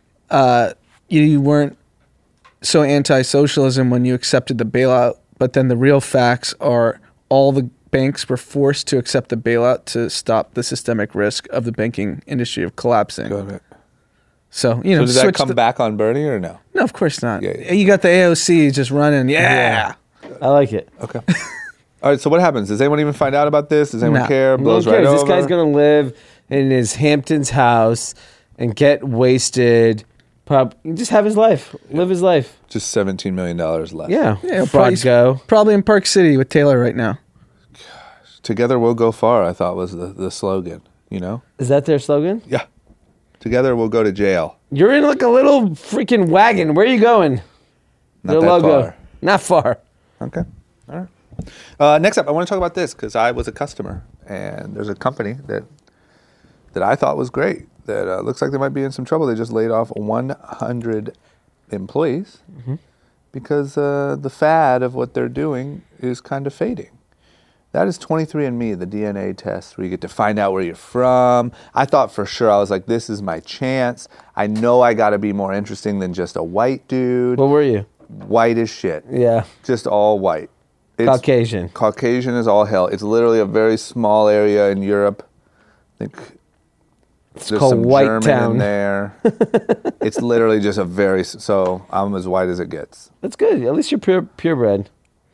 you weren't so anti-socialism when you accepted the bailout, but then the real facts are all the banks were forced to accept the bailout to stop the systemic risk of the banking industry of collapsing. Got it. So, So does that switch come back on Bernie or no? No, of course not. Yeah. You got the AOC just running. Yeah. I like it. Okay. All right. So what happens? Does anyone even find out about this? Does anyone No. care? No Blows one right cares. over. This guy's going to live in his Hamptons house and get wasted. Just have his life. Live his life. Just $17 million left. Yeah. Yeah, Fraud go. probably in Park City with Taylor right now. Together we'll go far, I thought was the slogan, you know? Is that their slogan? Yeah. Together we'll go to jail. You're in like a little freaking wagon. Where are you going? Not Their that logo. far. Not far. Okay. All right. Next up, I want to talk about this because I was a customer, and there's a company that I thought was great that looks like they might be in some trouble. They just laid off 100 employees because the fad of what they're doing is kind of fading. That is 23andMe, the DNA test where you get to find out where you're from. I thought for sure, I was like, this is my chance. I know I got to be more interesting than just a white dude. What were you? White as shit. Yeah. Just all white. Caucasian. Caucasian is all hell. It's literally a very small area in Europe. I think there's called some White German Town. in there. It's literally just a very, so I'm as white as it gets. That's good. At least you're purebred.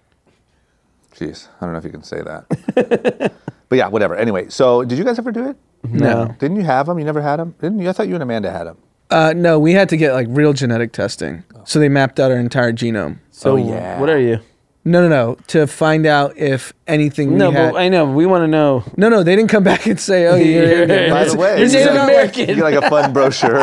Jeez, I don't know if you can say that. But yeah, whatever. Anyway, so did you guys ever do it? No. Didn't you have them? You never had them? Didn't you? I thought you and Amanda had them. No, we had to get like real genetic testing. So they mapped out our entire genome. So Oh, yeah. what are you? No. To find out if anything No, we had. but I know. We want to know. No, they didn't come back and say, "Oh, you're." By the way, You're you Native get- American. You get like a fun brochure.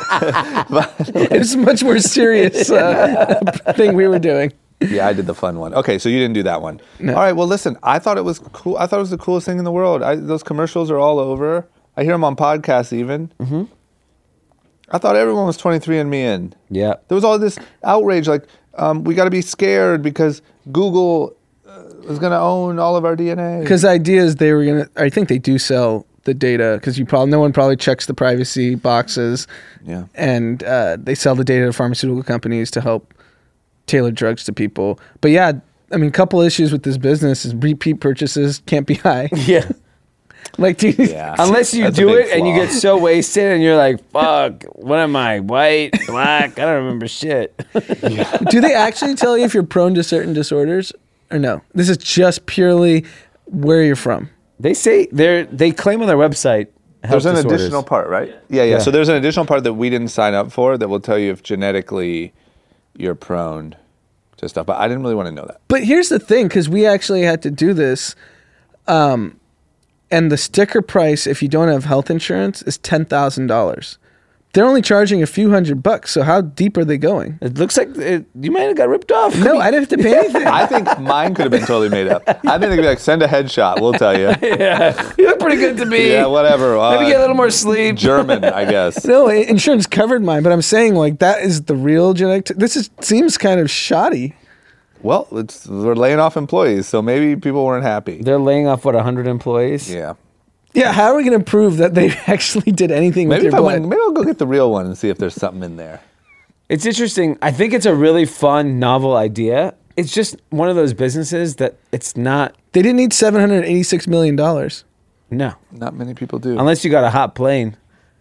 It's a much more serious thing we were doing. Yeah, I did the fun one. Okay, so you didn't do that one. No. All right, well, listen, I thought it was cool. I thought it was the coolest thing in the world. Those commercials are all over. I hear them on podcasts even. Mm-hmm. I thought everyone was 23andMe in. Yeah. There was all this outrage, like, we got to be scared because Google is going to own all of our DNA. Because the idea is they were gonna. I think they do sell the data because no one probably checks the privacy boxes. Yeah. And they sell the data to pharmaceutical companies to help tailor drugs to people. But yeah, I mean, a couple issues with this business is repeat purchases can't be high. Yeah. Like, do you, Yeah. Unless you That's a do big it and you flaw. get so wasted and you're like, fuck, what am I? White? Black? I don't remember shit. do they actually tell you if you're prone to certain disorders or no? This is just purely where you're from. They say they claim on their website health There's an disorders. additional part, right? Yeah. So there's an additional part that we didn't sign up for that will tell you if genetically you're prone to stuff. But I didn't really want to know that. But here's the thing, because we actually had to do this, and the sticker price, if you don't have health insurance, is $10,000. They're only charging a few $100, so how deep are they going? It looks like you might have got ripped off. No, I didn't have to pay anything. I think mine could have been totally made up. I think they'd be like, send a headshot, we'll tell you. You look pretty good to me. Yeah, whatever. Maybe get a little more sleep. German, I guess. No, insurance covered mine, but I'm saying like that is the real genetic. Seems kind of shoddy. Well, we're laying off employees, so maybe people weren't happy. They're laying off, 100 employees? Yeah. Yeah, how are we going to prove that they actually did anything Maybe with if your I blood? went, maybe I'll go get the real one and see if there's something in there. It's interesting. I think it's a really fun, novel idea. It's just one of those businesses that it's not, They didn't need $786 million. no. Not many people do. Unless you got a hot plane.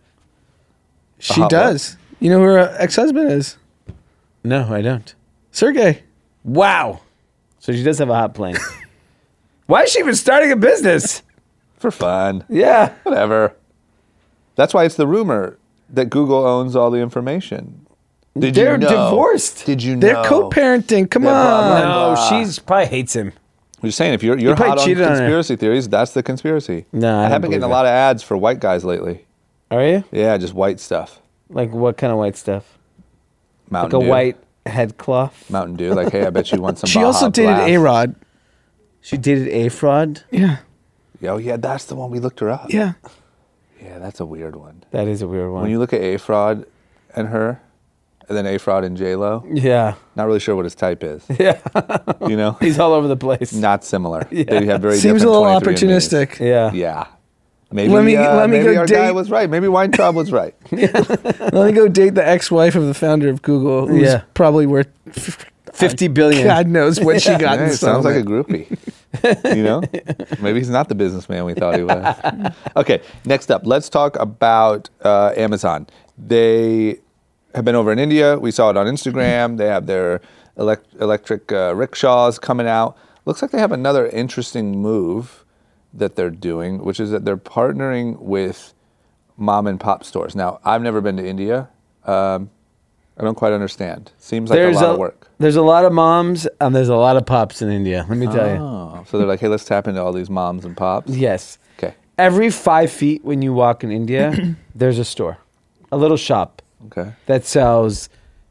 She hot does. You know who her ex-husband is? No, I don't. Sergey. Wow. So she does have a hot plane. Why is she even starting a business? For fun. Yeah. Whatever. That's why it's the rumor that Google owns all the information. Did They're you know? divorced. Did you know? They're co-parenting. Come They're on. blah, No, she's probably hates him. I'm just saying, if you're probably hot on cheated on her. conspiracy theories, that's the conspiracy. No, I I don't have been getting a believe lot of ads for white guys lately. Are you? Yeah, just white stuff. Like what kind of white stuff? Mountain like a Dew. white headcloth. Mountain Dew. Like, hey, I bet you want some. She Baja also dated Blast. A-Rod. She dated a fraud. Yeah. Oh yeah, that's the one we looked her up. Yeah. Yeah, that's a weird one. That is a weird one. When you look at A Fraud and her, and then A Fraud and J Lo, yeah, not really sure what his type is. yeah, You know, he's all over the place. not similar. They have very Seems a different little 23andMes. opportunistic. Yeah, Yeah. Maybe Let me maybe go our guy date- was right. Maybe Weintraub was right. Let me go date the ex-wife of the founder of Google, who's Yeah. probably worth 50 billion. God knows what she got Yeah, in it sounds like a settlement. groupie. You know, maybe he's not the businessman we thought he was. Okay, next up, let's talk about Amazon. They have been over in India. We saw it on Instagram. They have their electric rickshaws coming out. Looks like they have another interesting move that they're doing, which is that they're partnering with mom and pop stores. Now, I've never been to India. I don't quite understand. Seems like a lot of work. There's a lot of moms and there's a lot of pops in India. Let me tell you. Oh, so they're like, hey, let's tap into all these moms and pops. Yes. Okay. Every 5 feet when you walk in India, there's a store, a little shop Okay. that sells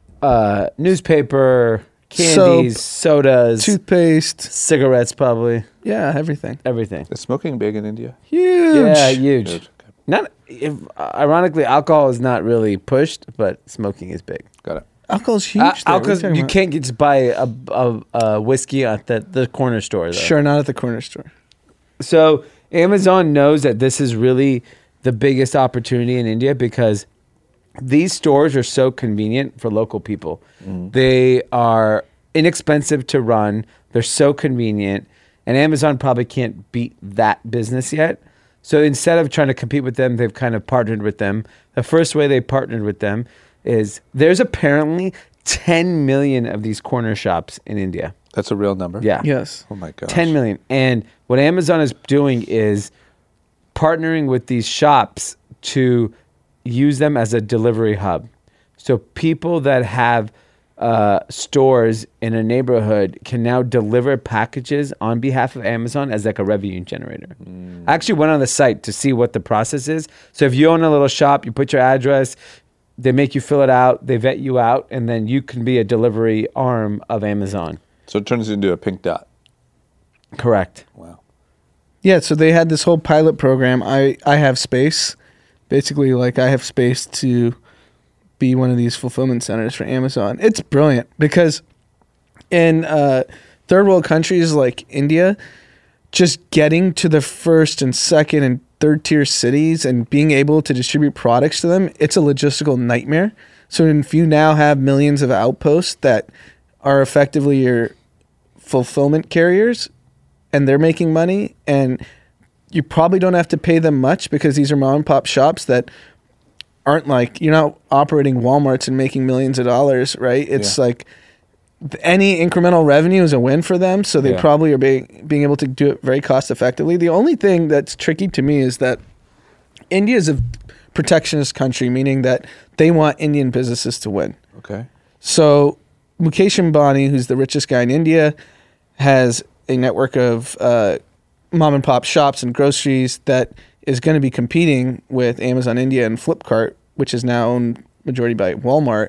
newspaper, candies, sodas, Toothpaste. cigarettes, probably Yeah, everything. everything. Is smoking big in India? Huge. Yeah, huge. Good. Okay. Not if, ironically, alcohol is not really pushed, but smoking is big. Got it. Alcohol's huge. there. What are you Alcohol, talking you about? can't just buy a whiskey at the corner store. Though. Sure, not at the corner store. So Amazon knows that this is really the biggest opportunity in India because these stores are so convenient for local people. They are inexpensive to run. They're so convenient. And Amazon probably can't beat that business yet. So instead of trying to compete with them, they've kind of partnered with them. The first way they partnered with them is there's apparently 10 million of these corner shops in India. That's a real number? Yeah. Yes. Oh my gosh. 10 million. And what Amazon is doing is partnering with these shops to use them as a delivery hub. So people that have stores in a neighborhood can now deliver packages on behalf of Amazon as like a revenue generator. I actually went on the site to see what the process is. So if you own a little shop, you put your address, they make you fill it out, they vet you out, and then you can be a delivery arm of Amazon. So it turns into a pink dot. Correct. Wow. Yeah, so they had this whole pilot program. I have space. Basically, like I have space to be one of these fulfillment centers for Amazon. It's brilliant because in third world countries like India, just getting to the first and second and third tier cities and being able to distribute products to them, it's a logistical nightmare. So if you now have millions of outposts that are effectively your fulfillment carriers and they're making money and you probably don't have to pay them much because these are mom and pop shops that aren't like, you're not operating Walmarts and making millions of dollars, right? It's Yeah. like any incremental revenue is a win for them. So they Yeah. probably are being able to do it very cost effectively. The only thing that's tricky to me is that India is a protectionist country, meaning that they want Indian businesses to win. Okay. So Mukesh Ambani, who's the richest guy in India, has a network of mom and pop shops and groceries that is going to be competing with Amazon India and Flipkart, which is now owned majority by Walmart.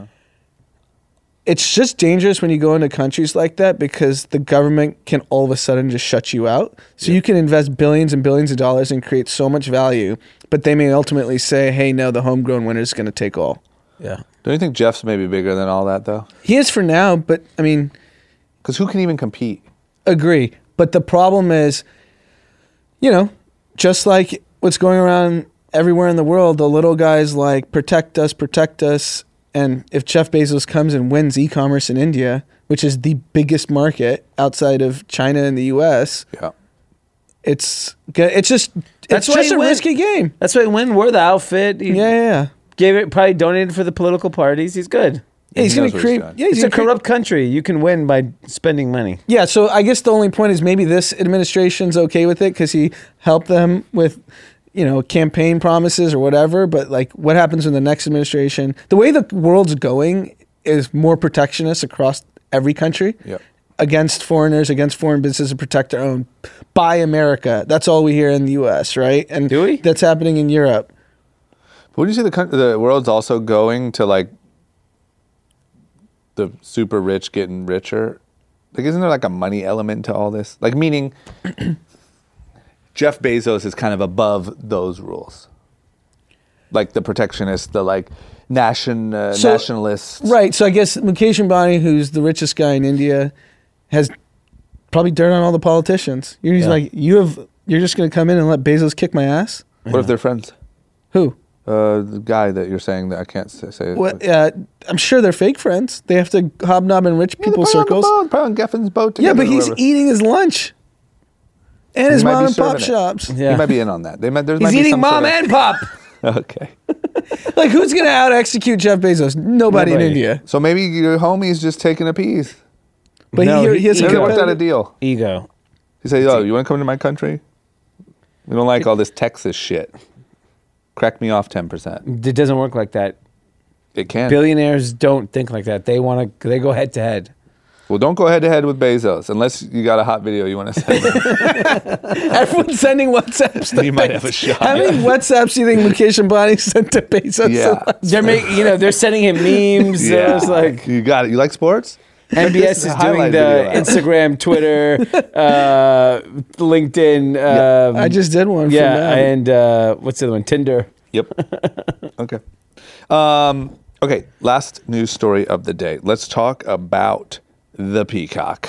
It's just dangerous when you go into countries like that because the government can all of a sudden just shut you out. So you can invest billions and billions of dollars and create so much value, but they may ultimately say, hey, no, the homegrown winner is going to take all. Yeah. Don't you think Jeff's maybe bigger than all that, though? He is for now, but I mean, Because who can even compete? agree. But the problem is, you know, just like what's going around everywhere in the world, the little guys like protect us. And if Jeff Bezos comes and wins e-commerce in India, which is the biggest market outside of China and the US, Yeah. it's just That's it's why just he a went. risky game. That's why when wore the outfit, he Yeah. gave it, probably donated for the political parties. He's good. Yeah, he's He going knows to what create. he's doing. Yeah, he's It's a gonna create- corrupt country. You can win by spending money. Yeah, so I guess the only point is maybe this administration's okay with it because he helped them with, you know, campaign promises or whatever. But like, what happens when the next administration? The way the world's going is more protectionist across every country Yep. against foreigners, against foreign businesses to protect their own. Buy America. That's all we hear in the U.S., right? And Do we? That's happening in Europe. But wouldn't you say the world's also going to like the super rich getting richer. Like, isn't there like a money element to all this? Like, meaning Jeff Bezos is kind of above those rules. Like the protectionists, the like nationalists. Right. So I guess Mukesh Ambani, who's the richest guy in India, has probably dirt on all the politicians. He's like, you're just going to come in and let Bezos kick my ass? What if they're friends? Who? The guy that you're saying that I can't say. What? I'm sure they're fake friends. They have to hobnob in rich people's circles. Probably on Geffen's boat Yeah, together. but he's eating his lunch and his He might mom be and pop serving it. shops. Yeah. He might be in on that. He's eating mom and pop. Okay. Like, who's going to out execute Jeff Bezos? Nobody in Nobody. India. So maybe your homie's just taking a piece. But No, he has He a could have worked out a competitive- deal. Ego. He said, "Yo, you want to come to my country? We don't like all this Texas shit. Crack me off 10%. It doesn't work like that. It can. Billionaires don't think like that. They go head to head. Well, don't go head to head with Bezos unless you got a hot video you want to send. Everyone's sending WhatsApps. to You might Bezos. have a shot. How many WhatsApps do you think Mukesh Ambani sent to Bezos? Yeah. They're sending him memes. Yeah. It's like You got it. You like sports? MBS is doing highlight the video out. Instagram, Twitter, LinkedIn. I just did one. yeah, for them. and what's the other one? Tinder. Yep. Okay. Okay. Last news story of the day. Let's talk about the Peacock.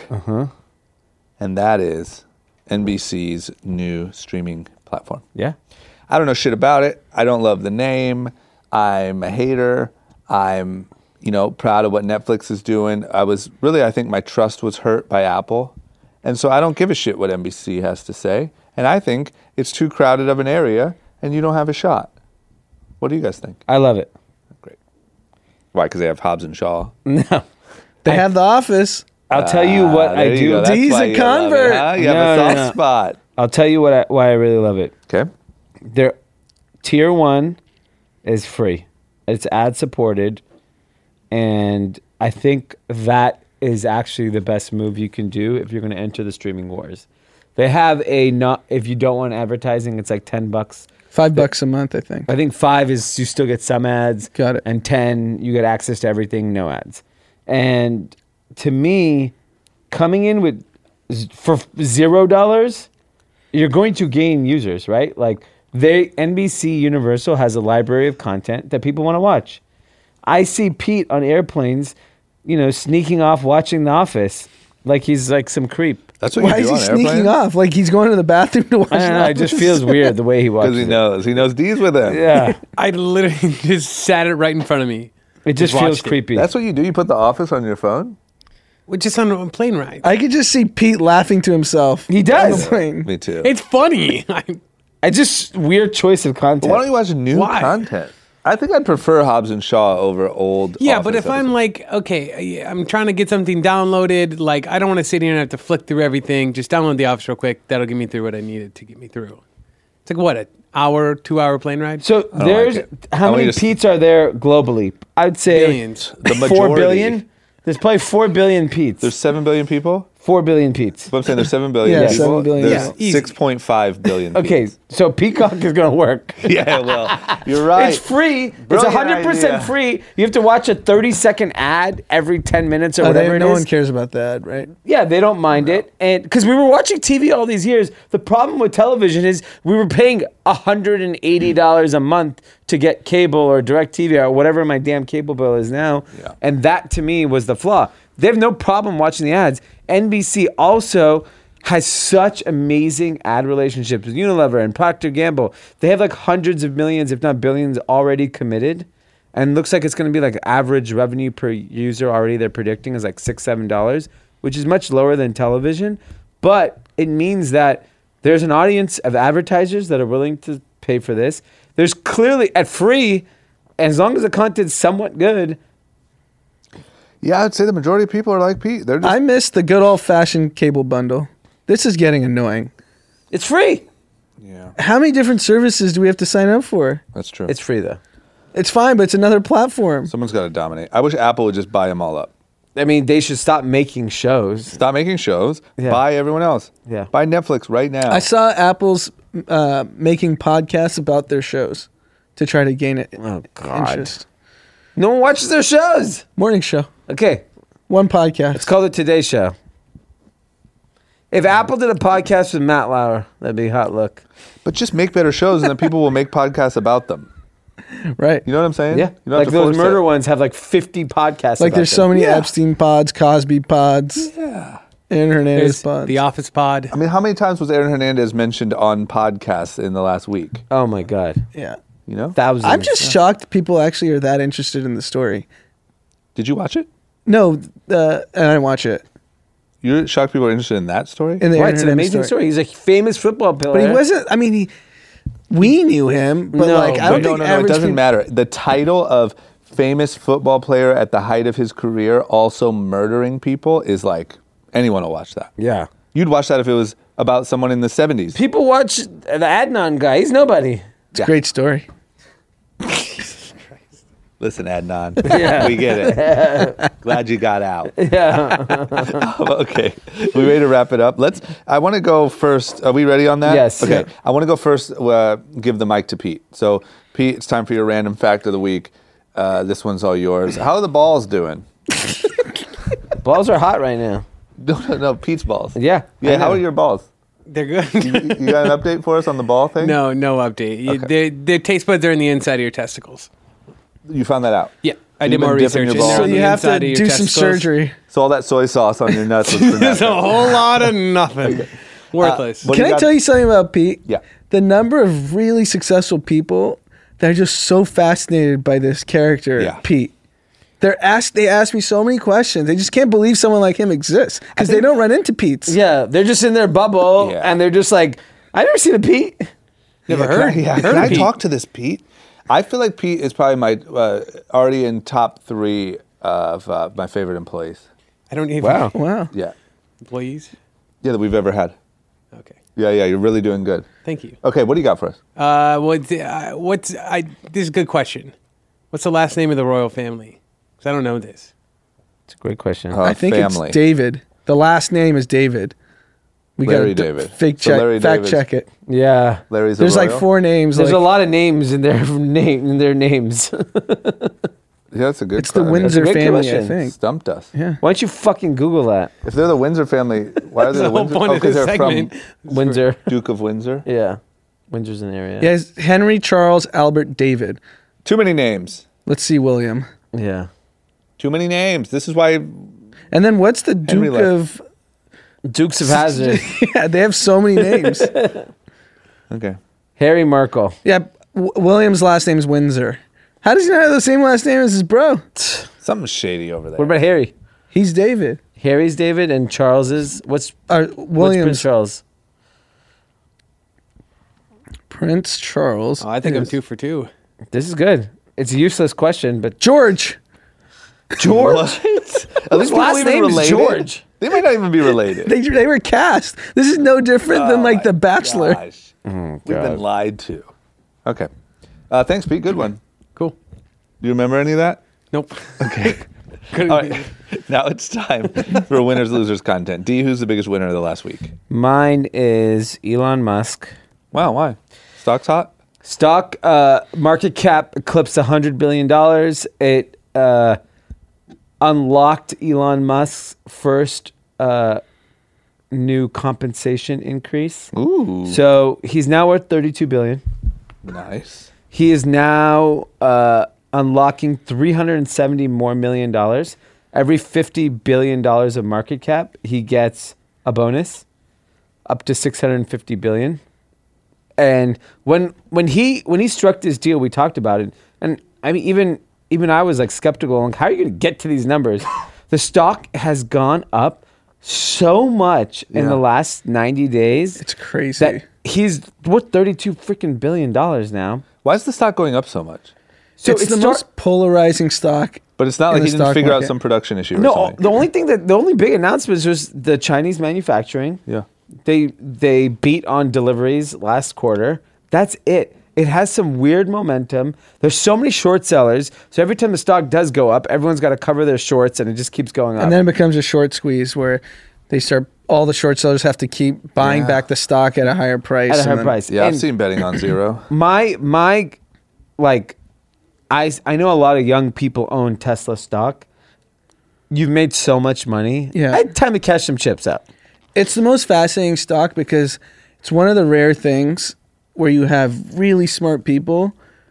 And that is NBC's new streaming platform. Yeah. I don't know shit about it. I don't love the name. I'm a hater. I'm, proud of what Netflix is doing. I think my trust was hurt by Apple. And so I don't give a shit what NBC has to say. And I think it's too crowded of an area and you don't have a shot. What do you guys think? I love it. Great. Why? Because they have Hobbs and Shaw. No. They have The Office. I'll tell you what There I you do. go. That's D's why a you love it, convert. huh? You have No, a no, soft no. spot. I'll tell you why I really love it. Okay. Their tier 1 is free. It's ad supported, and I think that is actually the best move you can do if you're going to enter the streaming wars. They have if you don't want advertising, it's like $10. $5 a month, I think. I think 5 is you still get some ads. Got it. And 10, you get access to everything, no ads. And to me, coming in for $0, you're going to gain users, right? Like NBC Universal has a library of content that people want to watch. I see Pete on airplanes, sneaking off watching The Office like he's like some creep. That's what Why you is do he on sneaking airplanes? off? Like he's going to the bathroom to watch I don't know. The It just Office? feels weird the way he watches. Because he it. knows. He knows D's with him. Yeah, I literally just sat it right in front of me. it just feels watched it. creepy. That's what you do? You put The Office on your phone? We're just on a plane ride. I could just see Pete laughing to himself. He does. On the plane. Me too. It's funny. It's just weird choice of content. Why don't you watch new Why? content? I think I'd prefer Hobbs and Shaw over old. Yeah, Office but if I'm episodes. like, okay, I'm trying to get something downloaded, like I don't want to sit here and have to flick through everything. Just download The Office real quick. That'll get me through what I needed to get me through. It's like what, an hour, 2-hour plane ride? So there's like it. how I want many you to- Pete's are there globally? I'd say Billions. The 4 majority. billion. There's probably 4 billion Pete's. There's 7 billion people? 4 billion Pete's. But I'm saying there's 7 billion Yeah, people. 7 billion. There's Yeah, easy. 6.5 billion Okay, people. so Peacock is gonna work. Yeah, well, you're right. It's free. Brilliant It's 100% idea. free. You have to watch a 30-second ad every 10 minutes or Oh, whatever it no is. one cares about that, right? Yeah, they don't mind it. And because we were watching TV all these years, the problem with television is we were paying $180 a month to get cable or DirecTV or whatever my damn cable bill is now. Yeah. And that to me was the flaw. They have no problem watching the ads. NBC also has such amazing ad relationships with Unilever and Procter & Gamble. They have like hundreds of millions, if not billions, already committed. And looks like it's going to be like average revenue per user already they're predicting is like $6-7, which is much lower than television. But it means that there's an audience of advertisers that are willing to pay for this. There's clearly at free, as long as the content's somewhat good. Yeah, I'd say the majority of people are like Pete. They're just I miss the good old fashioned cable bundle. This is getting annoying. It's free. yeah, How many different services do we have to sign up for? that's true. It's free though. It's fine, but it's another platform. Someone's got to dominate. I wish Apple would just buy them all up. I mean, they should stop making shows. Stop making shows. Yeah. Buy everyone else. Yeah. Buy Netflix right now. I saw Apple's making podcasts about their shows to try to gain it Oh God. interest. No one watches their shows. Morning show. Okay, One podcast. It's called the Today Show. If Apple did a podcast with Matt Lauer, that'd be a hot look. But just make better shows, and then people will make podcasts about them. Right. You know what I'm saying? Yeah, You don't like have to those force murder it. ones have like 50 podcasts. Like about there's so them. many Yeah. Epstein pods, Cosby pods, Aaron Hernandez There's pods. the Office Pod. I mean, how many times was Aaron Hernandez mentioned on podcasts in the last week? Oh my god, Yeah. You know? thousands. I'm just shocked people actually are that interested in the story. Did you watch it? No, I didn't watch it. You're shocked people are interested in that story? In the Right, Aaron it's an Hernandez amazing story. He's a famous football player. But he wasn't. I mean, we knew him, but No, like I but don't no, think it doesn't people- matter. The title of famous football player at the height of his career also murdering people is like, anyone will watch that. Yeah. You'd watch that if it was about someone in the 70s. People watch the Adnan guy. He's nobody. It's a great story. Listen, Adnan, Yeah. we get it. Glad you got out. Yeah. Okay, we ready to wrap it up? I want to go first. Are we ready on that? Yes. Okay, Yeah. I want to go first. Give the mic to Pete. So, Pete, it's time for your random fact of the week. This one's all yours. How are the balls doing? Balls are hot right now. No, Pete's balls. Yeah. Yeah. I How know. are your balls? They're good. You got an update for us on the ball thing? No update. Their taste buds are in the inside of your testicles. You found that out. Yeah, I You've did been more dipping research. your balls. They're So on you the have to inside of your do some testicles. surgery. So all that soy sauce on your nuts was for There's a nothing. whole lot of nothing. Worthless. what do Can you I got? tell you something about Pete? Yeah. The number of really successful people that are just so fascinated by this character, Yeah. Pete. They ask me so many questions. They just can't believe someone like him exists because they don't run into Pete's. Yeah, they're just in their bubble, Yeah. and they're just like, I never seen a Pete. Never Yeah, heard. Can heard I of Pete. talk to this Pete? I feel like Pete is probably my already in top 3 of my favorite employees. I don't even. Wow. Wow. Yeah, Employees. yeah, that we've ever had. Okay. Yeah, you're really doing good. Thank you. Okay, what do you got for us? This is a good question. What's the last name of the royal family? Because I don't know this. It's a great question. I think family. it's David. The last name is David. We Larry gotta David. Fake So check, Larry fact David's- check it. Yeah, Larry's. There's a like royal? 4 names. there's like, a lot of names in their names. Yeah, that's a good. It's the question. Windsor That's a great family, I question. think. Stumped us. Yeah. Why don't you fucking Google that? If they're the Windsor family, why are they the the whole Windsor? point Oh, of because this they're segment. from Windsor. Duke of Windsor. Yeah, Windsor's an area. Yeah, it's Henry, Charles, Albert, David. Too many names. Let's see, William. Yeah. Too many names. This is why. And then what's the Henry Duke left. of... Dukes of Hazzard. Yeah, they have so many names. Okay. Harry Markle. Yeah, William's last name is Windsor. How does he not have the same last name as his bro? Something's shady over there. What about Harry? He's David. Harry's David and Charles's. What's Prince Williams. Charles? Prince Charles. Oh, I think I'm is 2 for 2. This is good. It's a useless question, but George. George? At least last people even name is related. George. They might not even be related. They were cast. This is no different than like The Bachelor. Gosh. We've been lied to. Okay. Thanks, Pete. Good one. Cool. Do you remember any of that? Nope. Okay. Couldn't All be- right. Now it's time for winners losers content. D, who's the biggest winner of the last week? mine is Elon Musk. Wow, why? Stock's hot? Stock market cap eclipsed $100 billion. It unlocked Elon Musk's first new compensation increase. Ooh. So he's now worth $32 billion. Nice. He is now unlocking $370 more million. Every $50 billion of market cap, he gets a bonus up to $650 billion. And when he struck this deal, we talked about it. And I mean, even I was like skeptical. Like, how are you going to get to these numbers? The stock has gone up so much in Yeah. the last 90 days. It's crazy. That he's worth $32 freaking billion now. Why is the stock going up so much? So it's the most polarizing stock. But it's not In like the he didn't stock figure out market. some production issue or no. something. The only big announcement was the Chinese manufacturing. Yeah. They beat on deliveries last quarter. That's it. It has some weird momentum. There's so many short sellers. So every time the stock does go up, everyone's got to cover their shorts, and it just keeps going up. And then it becomes a short squeeze where they start, all the short sellers have to keep buying Yeah. back the stock at a higher price. at a and higher then- price. Yeah, I've And seen betting on zero. my like, I know a lot of young people own Tesla stock. you've made so much money. Yeah. I had time to cash some chips out. It's the most fascinating stock because it's one of the rare things where you have really smart people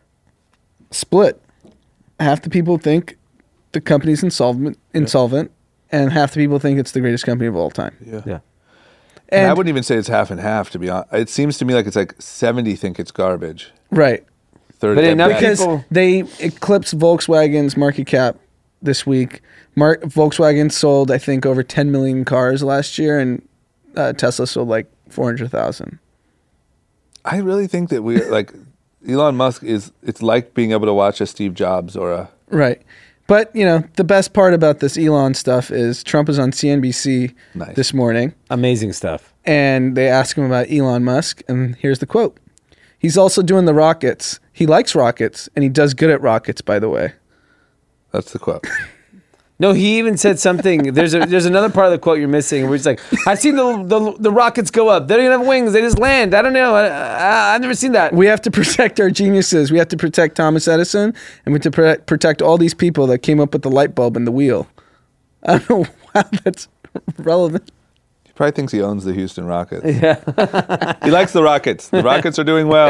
split. Half the people think the company's insolvent, and half the people think it's the greatest company of all time. Yeah. And I wouldn't even say it's half and half, to be honest. It seems to me like it's like 70 think it's garbage. Right. 30 But enough bad. Because people- they eclipsed Volkswagen's market cap this week. Volkswagen sold, I think, over 10 million cars last year, and Tesla sold like 400,000. I really think that we like Elon Musk it's like being able to watch a Steve Jobs or a Right. But, the best part about this Elon stuff is Trump was on CNBC Nice. this morning, Amazing stuff. and they asked him about Elon Musk, and here's the quote. He's also doing the rockets. He likes rockets, and he does good at rockets, by the way. that's the quote. No, he even said something. There's another part of the quote you're missing where he's like, I've seen the rockets go up. They don't even have wings. They just land. I don't know. I've never seen that. We have to protect our geniuses. We have to protect Thomas Edison, and we have to protect all these people that came up with the light bulb and the wheel. I don't know how that's relevant. He probably thinks he owns the Houston Rockets. Yeah. He likes the Rockets. The Rockets are doing well.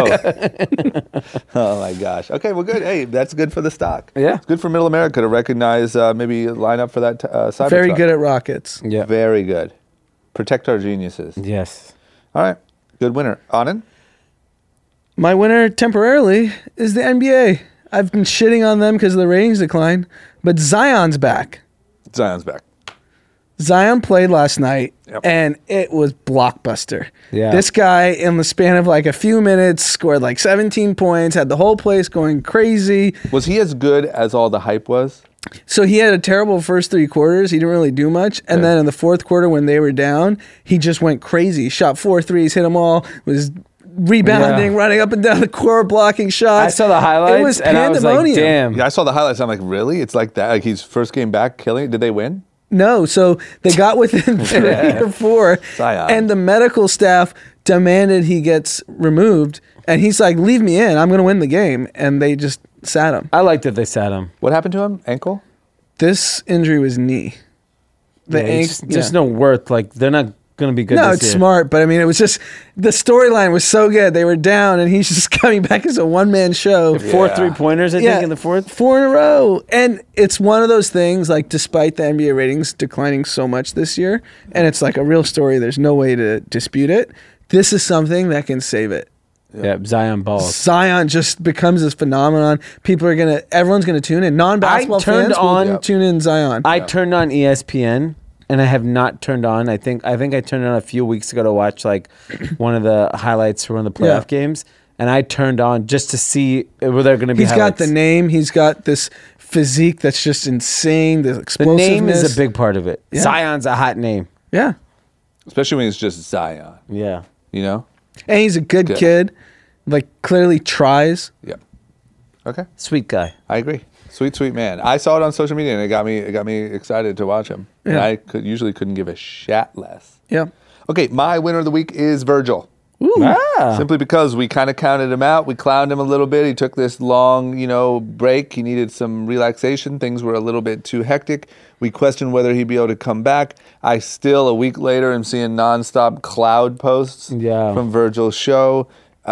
Oh my gosh. Okay, well good. Hey, that's good for the stock. Yeah. It's good for Middle America to recognize, maybe line up for that Cybertruck. Very good at rockets. Yeah. Very good. Protect our geniuses. Yes. All right. Good winner. Anand? My winner temporarily is the NBA. I've been shitting on them because of the ratings decline, but Zion's back. Zion's back. Zion played last night, Yep. and it was blockbuster. Yeah. This guy, in the span of like a few minutes, scored like 17 points, had the whole place going crazy. Was he as good as all the hype was? So he had a terrible first 3 quarters. He didn't really do much. And then in the fourth quarter, when they were down, he just went crazy. He shot 4 threes, hit them all, was rebounding, Yeah. running up and down the court, blocking I shots. saw the highlights It was and I was like, pandemonium. damn. Yeah, I saw the highlights. I'm like, really? It's like that? Like he's first game back killing it? Did they win? No, so they got within 3 or 4, Zion. and the medical staff demanded he gets removed, and he's like, "Leave me in. I'm going to win the game," and they just sat him. I liked that they sat him. What happened to him? Ankle? This injury was knee. The Yeah, it's ankle. just no worth. Like, they're not going to be good No, this it's year. smart, but I mean, it was just the storyline was so good. They were down, and he's just coming back as a one-man show. 4 Yeah. 3-pointers, I think, in the fourth. 4 in a row. And it's one of those things, like, despite the NBA ratings declining so much this year, and it's like a real story, there's no way to dispute it, this is something that can save it. Yeah, Zion balls. Zion just becomes this phenomenon. Everyone's gonna tune in. Non-basketball I turned fans will on- tune in Zion. I turned on ESPN, and I have not turned on. I think I turned it on a few weeks ago to watch like one of the highlights for one of the playoff Yeah. games, and I turned on just to see were there going to be. He's got highlights. the name. He's got this physique that's just insane. The The explosiveness. name is a big part of it. Yeah. Zion's a hot name. Yeah, Especially when it's just Zion, Yeah. you know? and he's a good Good. kid. Like clearly tries. Yeah. Okay. Sweet guy. I agree. Sweet man. I saw it on social media and it got me excited to watch him. And Yeah. I usually couldn't give a shat less. Yeah. Okay, my winner of the week is Virgil. Ah. Simply because we kind of counted him out. We clowned him a little bit. He took this long, break. He needed some relaxation. Things were a little bit too hectic. We questioned whether he'd be able to come back. I still, a week later, am seeing nonstop cloud posts from Virgil's show.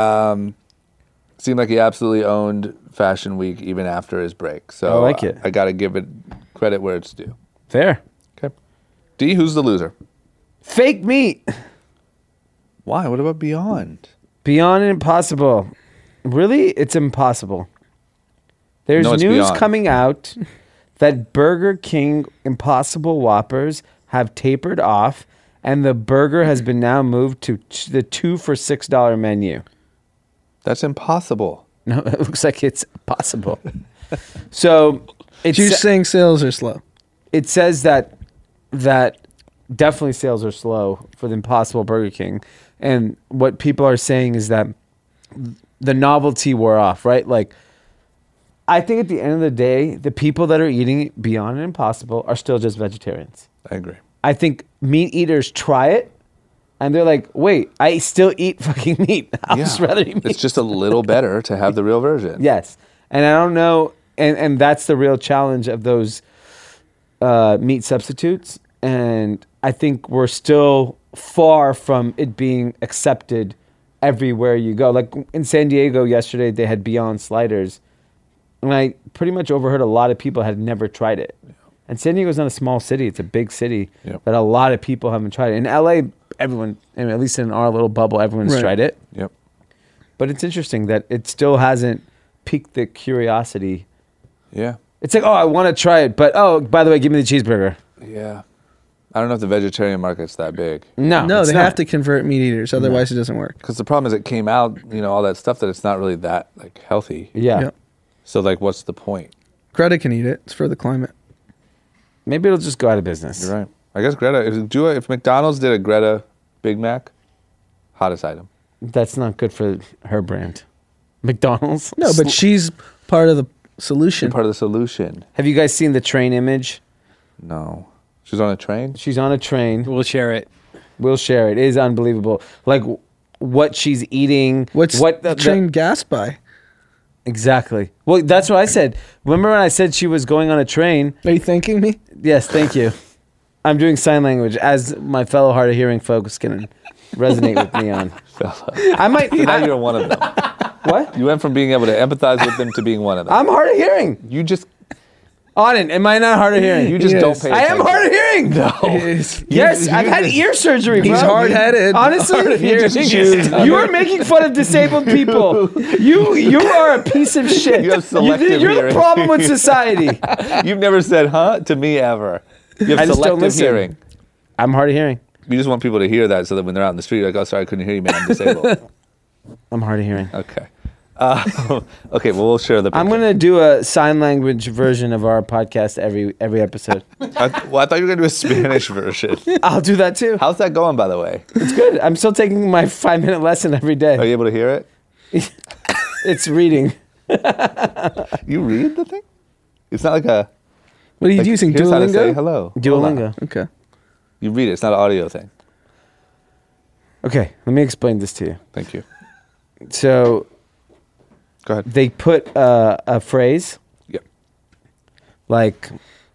Seemed like he absolutely owned Fashion Week even after his break. So I like it. I got to give it credit where it's due. Fair. Okay. D, who's the loser? Fake meat. Why? What about Beyond? Beyond Impossible. Really? It's impossible. There's No, it's news Beyond. coming out that Burger King Impossible Whoppers have tapered off, and the burger has been now moved to the 2 for $6 menu. That's impossible. No, it looks like it's possible. So You're saying sales are slow. it says that definitely sales are slow for the Impossible Burger King, and what people are saying is that the novelty wore off, right? Like, I think at the end of the day, the people that are eating Beyond Impossible are still just vegetarians. I agree. I think meat eaters try it, and they're like, "Wait, I still eat fucking meat. I'll just rather eat meat." It's just a little better to have the real version. Yes, and I don't know, and that's the real challenge of those meat substitutes, and I think we're still far from it being accepted everywhere you go. Like in San Diego yesterday, they had Beyond Sliders, and I pretty much overheard a lot of people had never tried it. And San Diego's not a small city; it's a big city, Yep. but a lot of people haven't tried it. In LA, everyone, I mean, at least in our little bubble, everyone's Right. tried it. Yep. But it's interesting that it still hasn't piqued the curiosity. Yeah. It's like, oh, I want to try it, but oh, by the way, give me the cheeseburger. Yeah. I don't know if the vegetarian market's that big. No, it's they not. have to convert meat eaters, otherwise it doesn't work. Because the problem is it came out, all that stuff that it's not really that like healthy. Yeah. Yeah. So like, what's the point? Greta can eat it. It's for the climate. Maybe it'll just go out of business. You're right. I guess Greta. If McDonald's did a Greta Big Mac, hottest item. That's not good for her brand. McDonald's? No, but she's part of the solution. Part of the solution. Have you guys seen the train image? No. She's on a train. She's on a train. We'll share it. We'll share it. It is unbelievable. Like what she's eating. What's what the train gas by? Exactly. Well, that's what I said. Remember when I said she was going on a train? Are you thanking me? Yes, thank you. I'm doing sign language as my fellow hard of hearing folks can resonate with me on. I might. Now you're one of them. What? You went from being able to empathize with them to being one of them. I'm hard of hearing. You just Auden, am I not hard of hearing? you just Yes. don't pay I attention. am hard of hearing. No. Yes, I've had ear surgery, bro. He's hard-headed. Honestly, Hard of hearing. you are making fun of disabled people. You are a piece of shit. You have selective You're the hearing. problem with society. You've never said "huh" to me ever. You have I just don't selective listen. hearing. I'm hard of hearing. You just want people to hear that so that when they're out in the street, you're like, "Oh, sorry, I couldn't hear you, man. I'm disabled." I'm hard of hearing. Okay. Okay. Well, we'll share the. I'm picture. gonna do a sign language version of our podcast every episode. I thought you were gonna do a Spanish version. I'll do that too. How's that going, by the way? It's good. I'm still taking my 5-minute lesson every Are day. you able to hear it? It's reading. You read the thing? It's not like a. What are you Like, using? here's how to say Duolingo? hello. Duolingo. Okay. You read it. It's not an audio thing. Okay, let me explain this to you. Thank you. So Go ahead. they put a phrase Yep. like,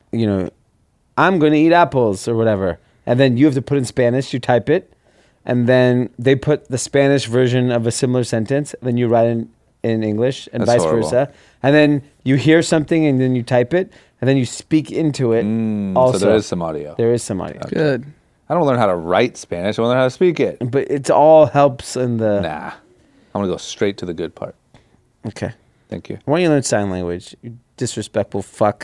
I'm going to eat apples or whatever. And then you have to put in Spanish, you type it. And then they put the Spanish version of a similar sentence. Then you write in English and That's vice horrible. versa. And then you hear something and then you type it. And then you speak into it also. So there is some audio. There is some audio. Good. I don't learn how to write Spanish. I want to learn how to speak it. But it all helps in the... Nah. I'm gonna go straight to the good part. Okay. Thank you. Why don't you learn sign language? You disrespectful fuck.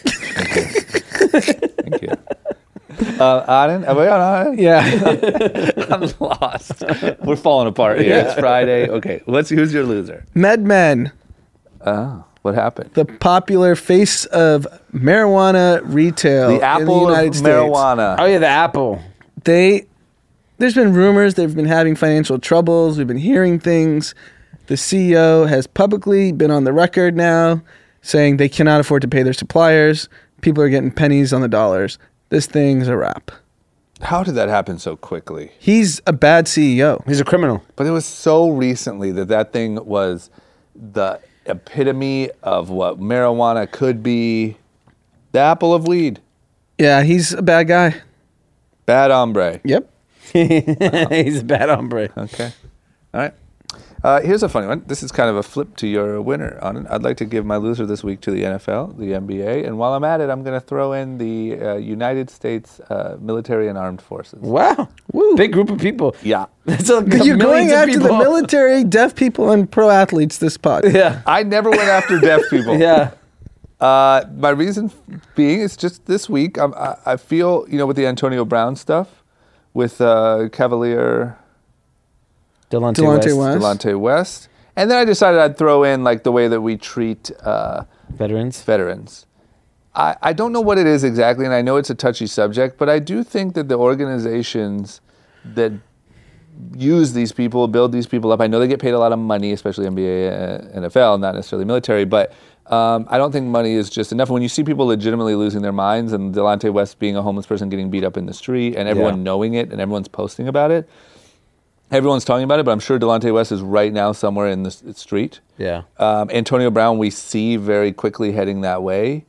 Thank you. Auden? Are we on Auden? Yeah. I'm lost. We're falling apart here. It's Friday. Okay. Who's your loser? MedMen, Oh, what happened? the popular face of marijuana retail The in apple the of United States. marijuana. Oh, yeah, the apple. There's been rumors they've been having financial troubles. We've been hearing things. The CEO has publicly been on the record now saying they cannot afford to pay their suppliers. People are getting pennies on the dollars. This thing's a wrap. How did that happen so quickly? He's a bad CEO. He's a criminal. But it was so recently that thing was the epitome of what marijuana could be. The apple of weed. Yeah, he's a bad guy. Bad hombre. Yep. He's a bad hombre. Okay. All right. Here's a funny one. This is kind of a flip to your winner on it. I'd like to give my loser this week to the NFL, the NBA, and while I'm at it, I'm going to throw in the United States military and armed forces. Wow. Woo. Big group of people. Yeah. That's a You're going millions of after the people. military, deaf people, and pro athletes this pod. Yeah. I never went after deaf people. Yeah. My reason being is just this week, I feel, with the Antonio Brown stuff, with Cavalier Delonte West. Delonte West. And then I decided I'd throw in like the way that we treat Veterans. veterans. I don't know what it is exactly, and I know it's a touchy subject, but I do think that the organizations that use these people, build these people up, I know they get paid a lot of money, especially NBA, NFL, not necessarily military, but I don't think money is just enough. When you see people legitimately losing their minds, and Delonte West being a homeless person getting beat up in the street, and everyone knowing it, and everyone's posting about it, everyone's talking about it, but I'm sure Delonte West is right now somewhere in the street. Yeah. Antonio Brown, we see very quickly heading that way.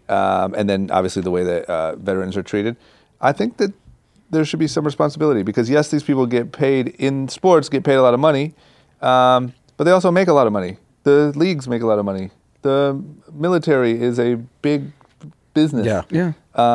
and then obviously the way that veterans are treated. I think that there should be some responsibility because yes, these people get paid in sports, get paid a lot of money, but they also make a lot of money. The leagues make a lot of money. The military is a big business. Yeah.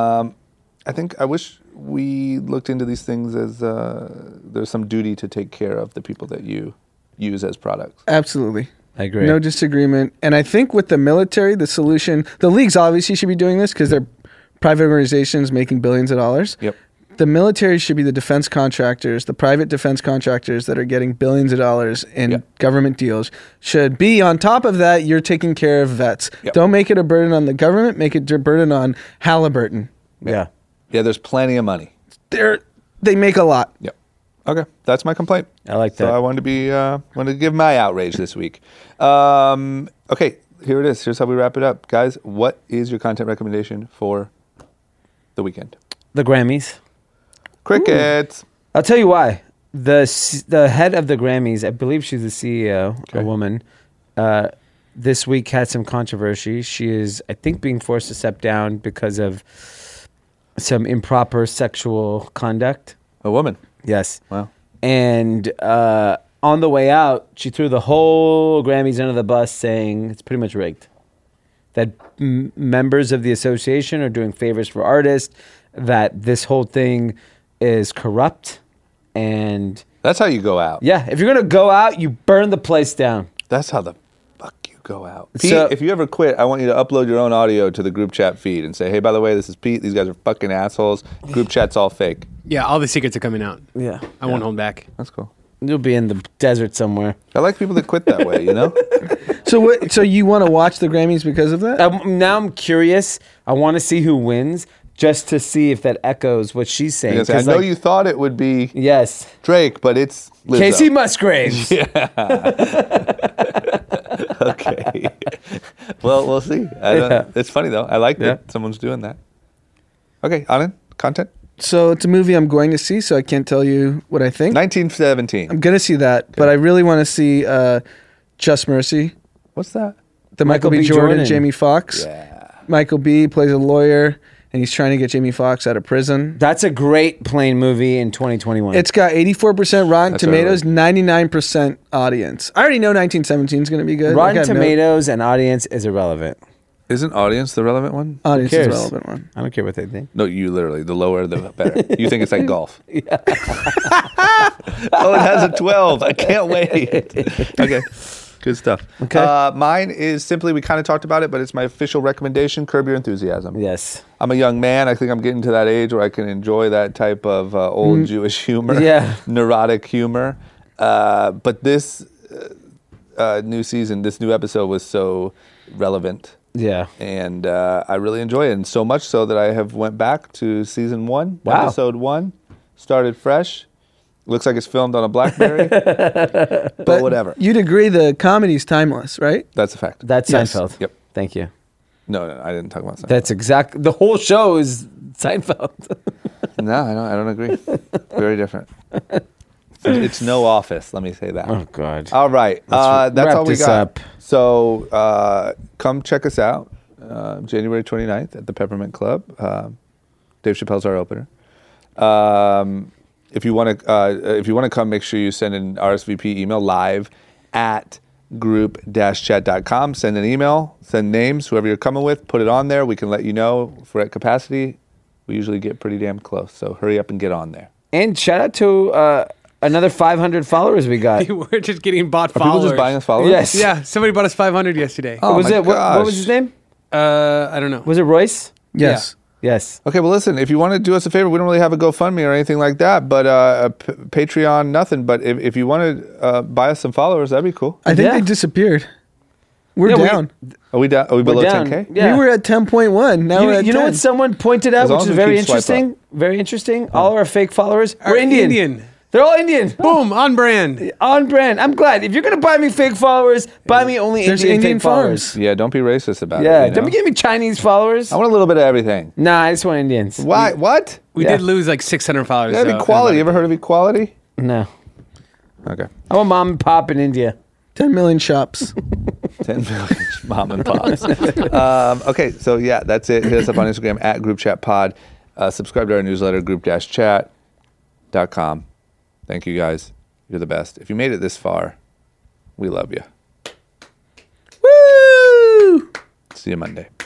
I wish we looked into these things as there's some duty to take care of the people that you use as products. Absolutely. I agree. No disagreement. And I think with the military, the solution, the leagues obviously should be doing this because they're private organizations making billions of dollars. Yep. The military should be the defense contractors, the private defense contractors that are getting billions of dollars in Yep. government deals should be on top of that. You're taking care of vets. Yep. Don't make it a burden on the government. Make it a burden on Halliburton. Yeah. Yeah, there's plenty of money. They make a lot. Yep. Okay, that's my complaint. I like So that. I wanted to give my outrage this week. Okay, here it is. Here's how we wrap it up, guys. What is your content recommendation for the weekend? The Grammys. Crickets. I'll tell you why. The head of the Grammys, I believe she's the CEO, Okay. a woman, this week had some controversy. She is, I think, being forced to step down because of some improper sexual conduct. A woman. Yes. Wow. And on the way out, she threw the whole Grammys under the bus, saying it's pretty much rigged. That members of the association are doing favors for artists, that this whole thing is corrupt. And That's how you go out. yeah, if you're going to go out, you burn the place down. That's how the fuck you go out. Pete, So- if you ever quit, I want you to upload your own audio to the group chat feed and say, hey, by the way, this is Pete. These guys are fucking assholes. Group chat's all fake. Yeah, all the secrets are coming out. Yeah. I won't hold back. That's cool. You'll be in the desert somewhere. I like people that quit that way, you know? So what? So you want to watch the Grammys because of that? Now I'm curious. I want to see who wins just to see if that echoes what she's saying. Because I 'Cause, know like, you thought it would be Yes. Drake, but it's Lizzo. Casey Musgraves. Okay. Well, we'll see. It's funny, though. I like that someone's doing that. Okay, Anand, content? So it's a movie I'm going to see, so I can't tell you what I think. 1917. I'm going to see that, but I really want to see Just Mercy, What's that? the Michael B. Jordan, Jamie Foxx. Yeah. Michael B. plays a lawyer, and he's trying to get Jamie Foxx out of prison. That's a great plane movie in 2021. It's got 84% Rotten That's Tomatoes, 99% audience. I already know 1917 is going to be good. Rotten I got no- Tomatoes and audience is irrelevant. Isn't audience the relevant one? Audience Who is a cares? relevant one. I don't care what they think. No, you literally. The lower, the better. You think it's like golf. Oh, it has a 12. I can't wait. Okay. Good stuff. Okay. Mine is simply, we kind of talked about it, but it's my official recommendation, Curb Your Enthusiasm. Yes. I'm a young man. I think I'm getting to that age where I can enjoy that type of old Jewish humor. Yeah. Neurotic humor. But this new season, this new episode was so relevant. Yeah. And I really enjoy it, and so much so that I have went back to season 1, Wow. episode 1, started fresh. Looks like it's filmed on a BlackBerry, but whatever. You'd agree the comedy's timeless, right? That's a fact. That's Yes. Seinfeld. Yep. Thank you. No, I didn't talk about that. That's the whole show is Seinfeld. No, I don't agree. Very different. It's no Office. Let me say that. Oh, God. All right, that's wrap all we this got. up. So come check us out January 29th at the Peppermint Club. Dave Chappelle's our opener. If you want to come, make sure you send an RSVP email live at group-chat.com. Send an email, send names, whoever you're coming with, put it on there. We can let you know if we're at capacity. We usually get pretty damn close, so hurry up and get on there. And shout out to another 500 followers we got. We're just getting bought Are followers. people just buying us followers? Yes. Yeah, somebody bought us 500 yesterday. Oh, was my it? What gosh. was his name? I don't know. Was it Royce? Yes. Yes. Okay, well, listen, if you want to do us a favor, we don't really have a GoFundMe or anything like that, but Patreon, nothing. But if you want to buy us some followers, that'd be cool. I think Yeah. they disappeared. We're Yeah, down. Are we down? Are we We're below down. 10K? Yeah. We were at 10.1. Now we're at 10. You know what someone pointed out, As long which as is we very keep swipe interesting? Very interesting. All our fake followers Are are Indian. Indian. They're all Indian. Boom, on brand. On brand. I'm glad. If you're going to buy me fake followers, buy me only There's Indian Indian fake followers. farms. Yeah, don't be racist about Yeah. it. you Don't know? give me Chinese followers. I want a little bit of everything. Nah, I just want Indians. Why? What? We Yeah. did lose like 600 followers. Yeah, though. equality. You ever heard of equality? No. Okay. I'm a mom and pop in India. 10 million shops. 10 million mom and pops. Okay, so yeah, that's it. Hit us up on Instagram at Group Chat Pod. Subscribe to our newsletter, group-chat.com. Thank you guys. You're the best. If you made it this far, we love you. Woo! See you Monday.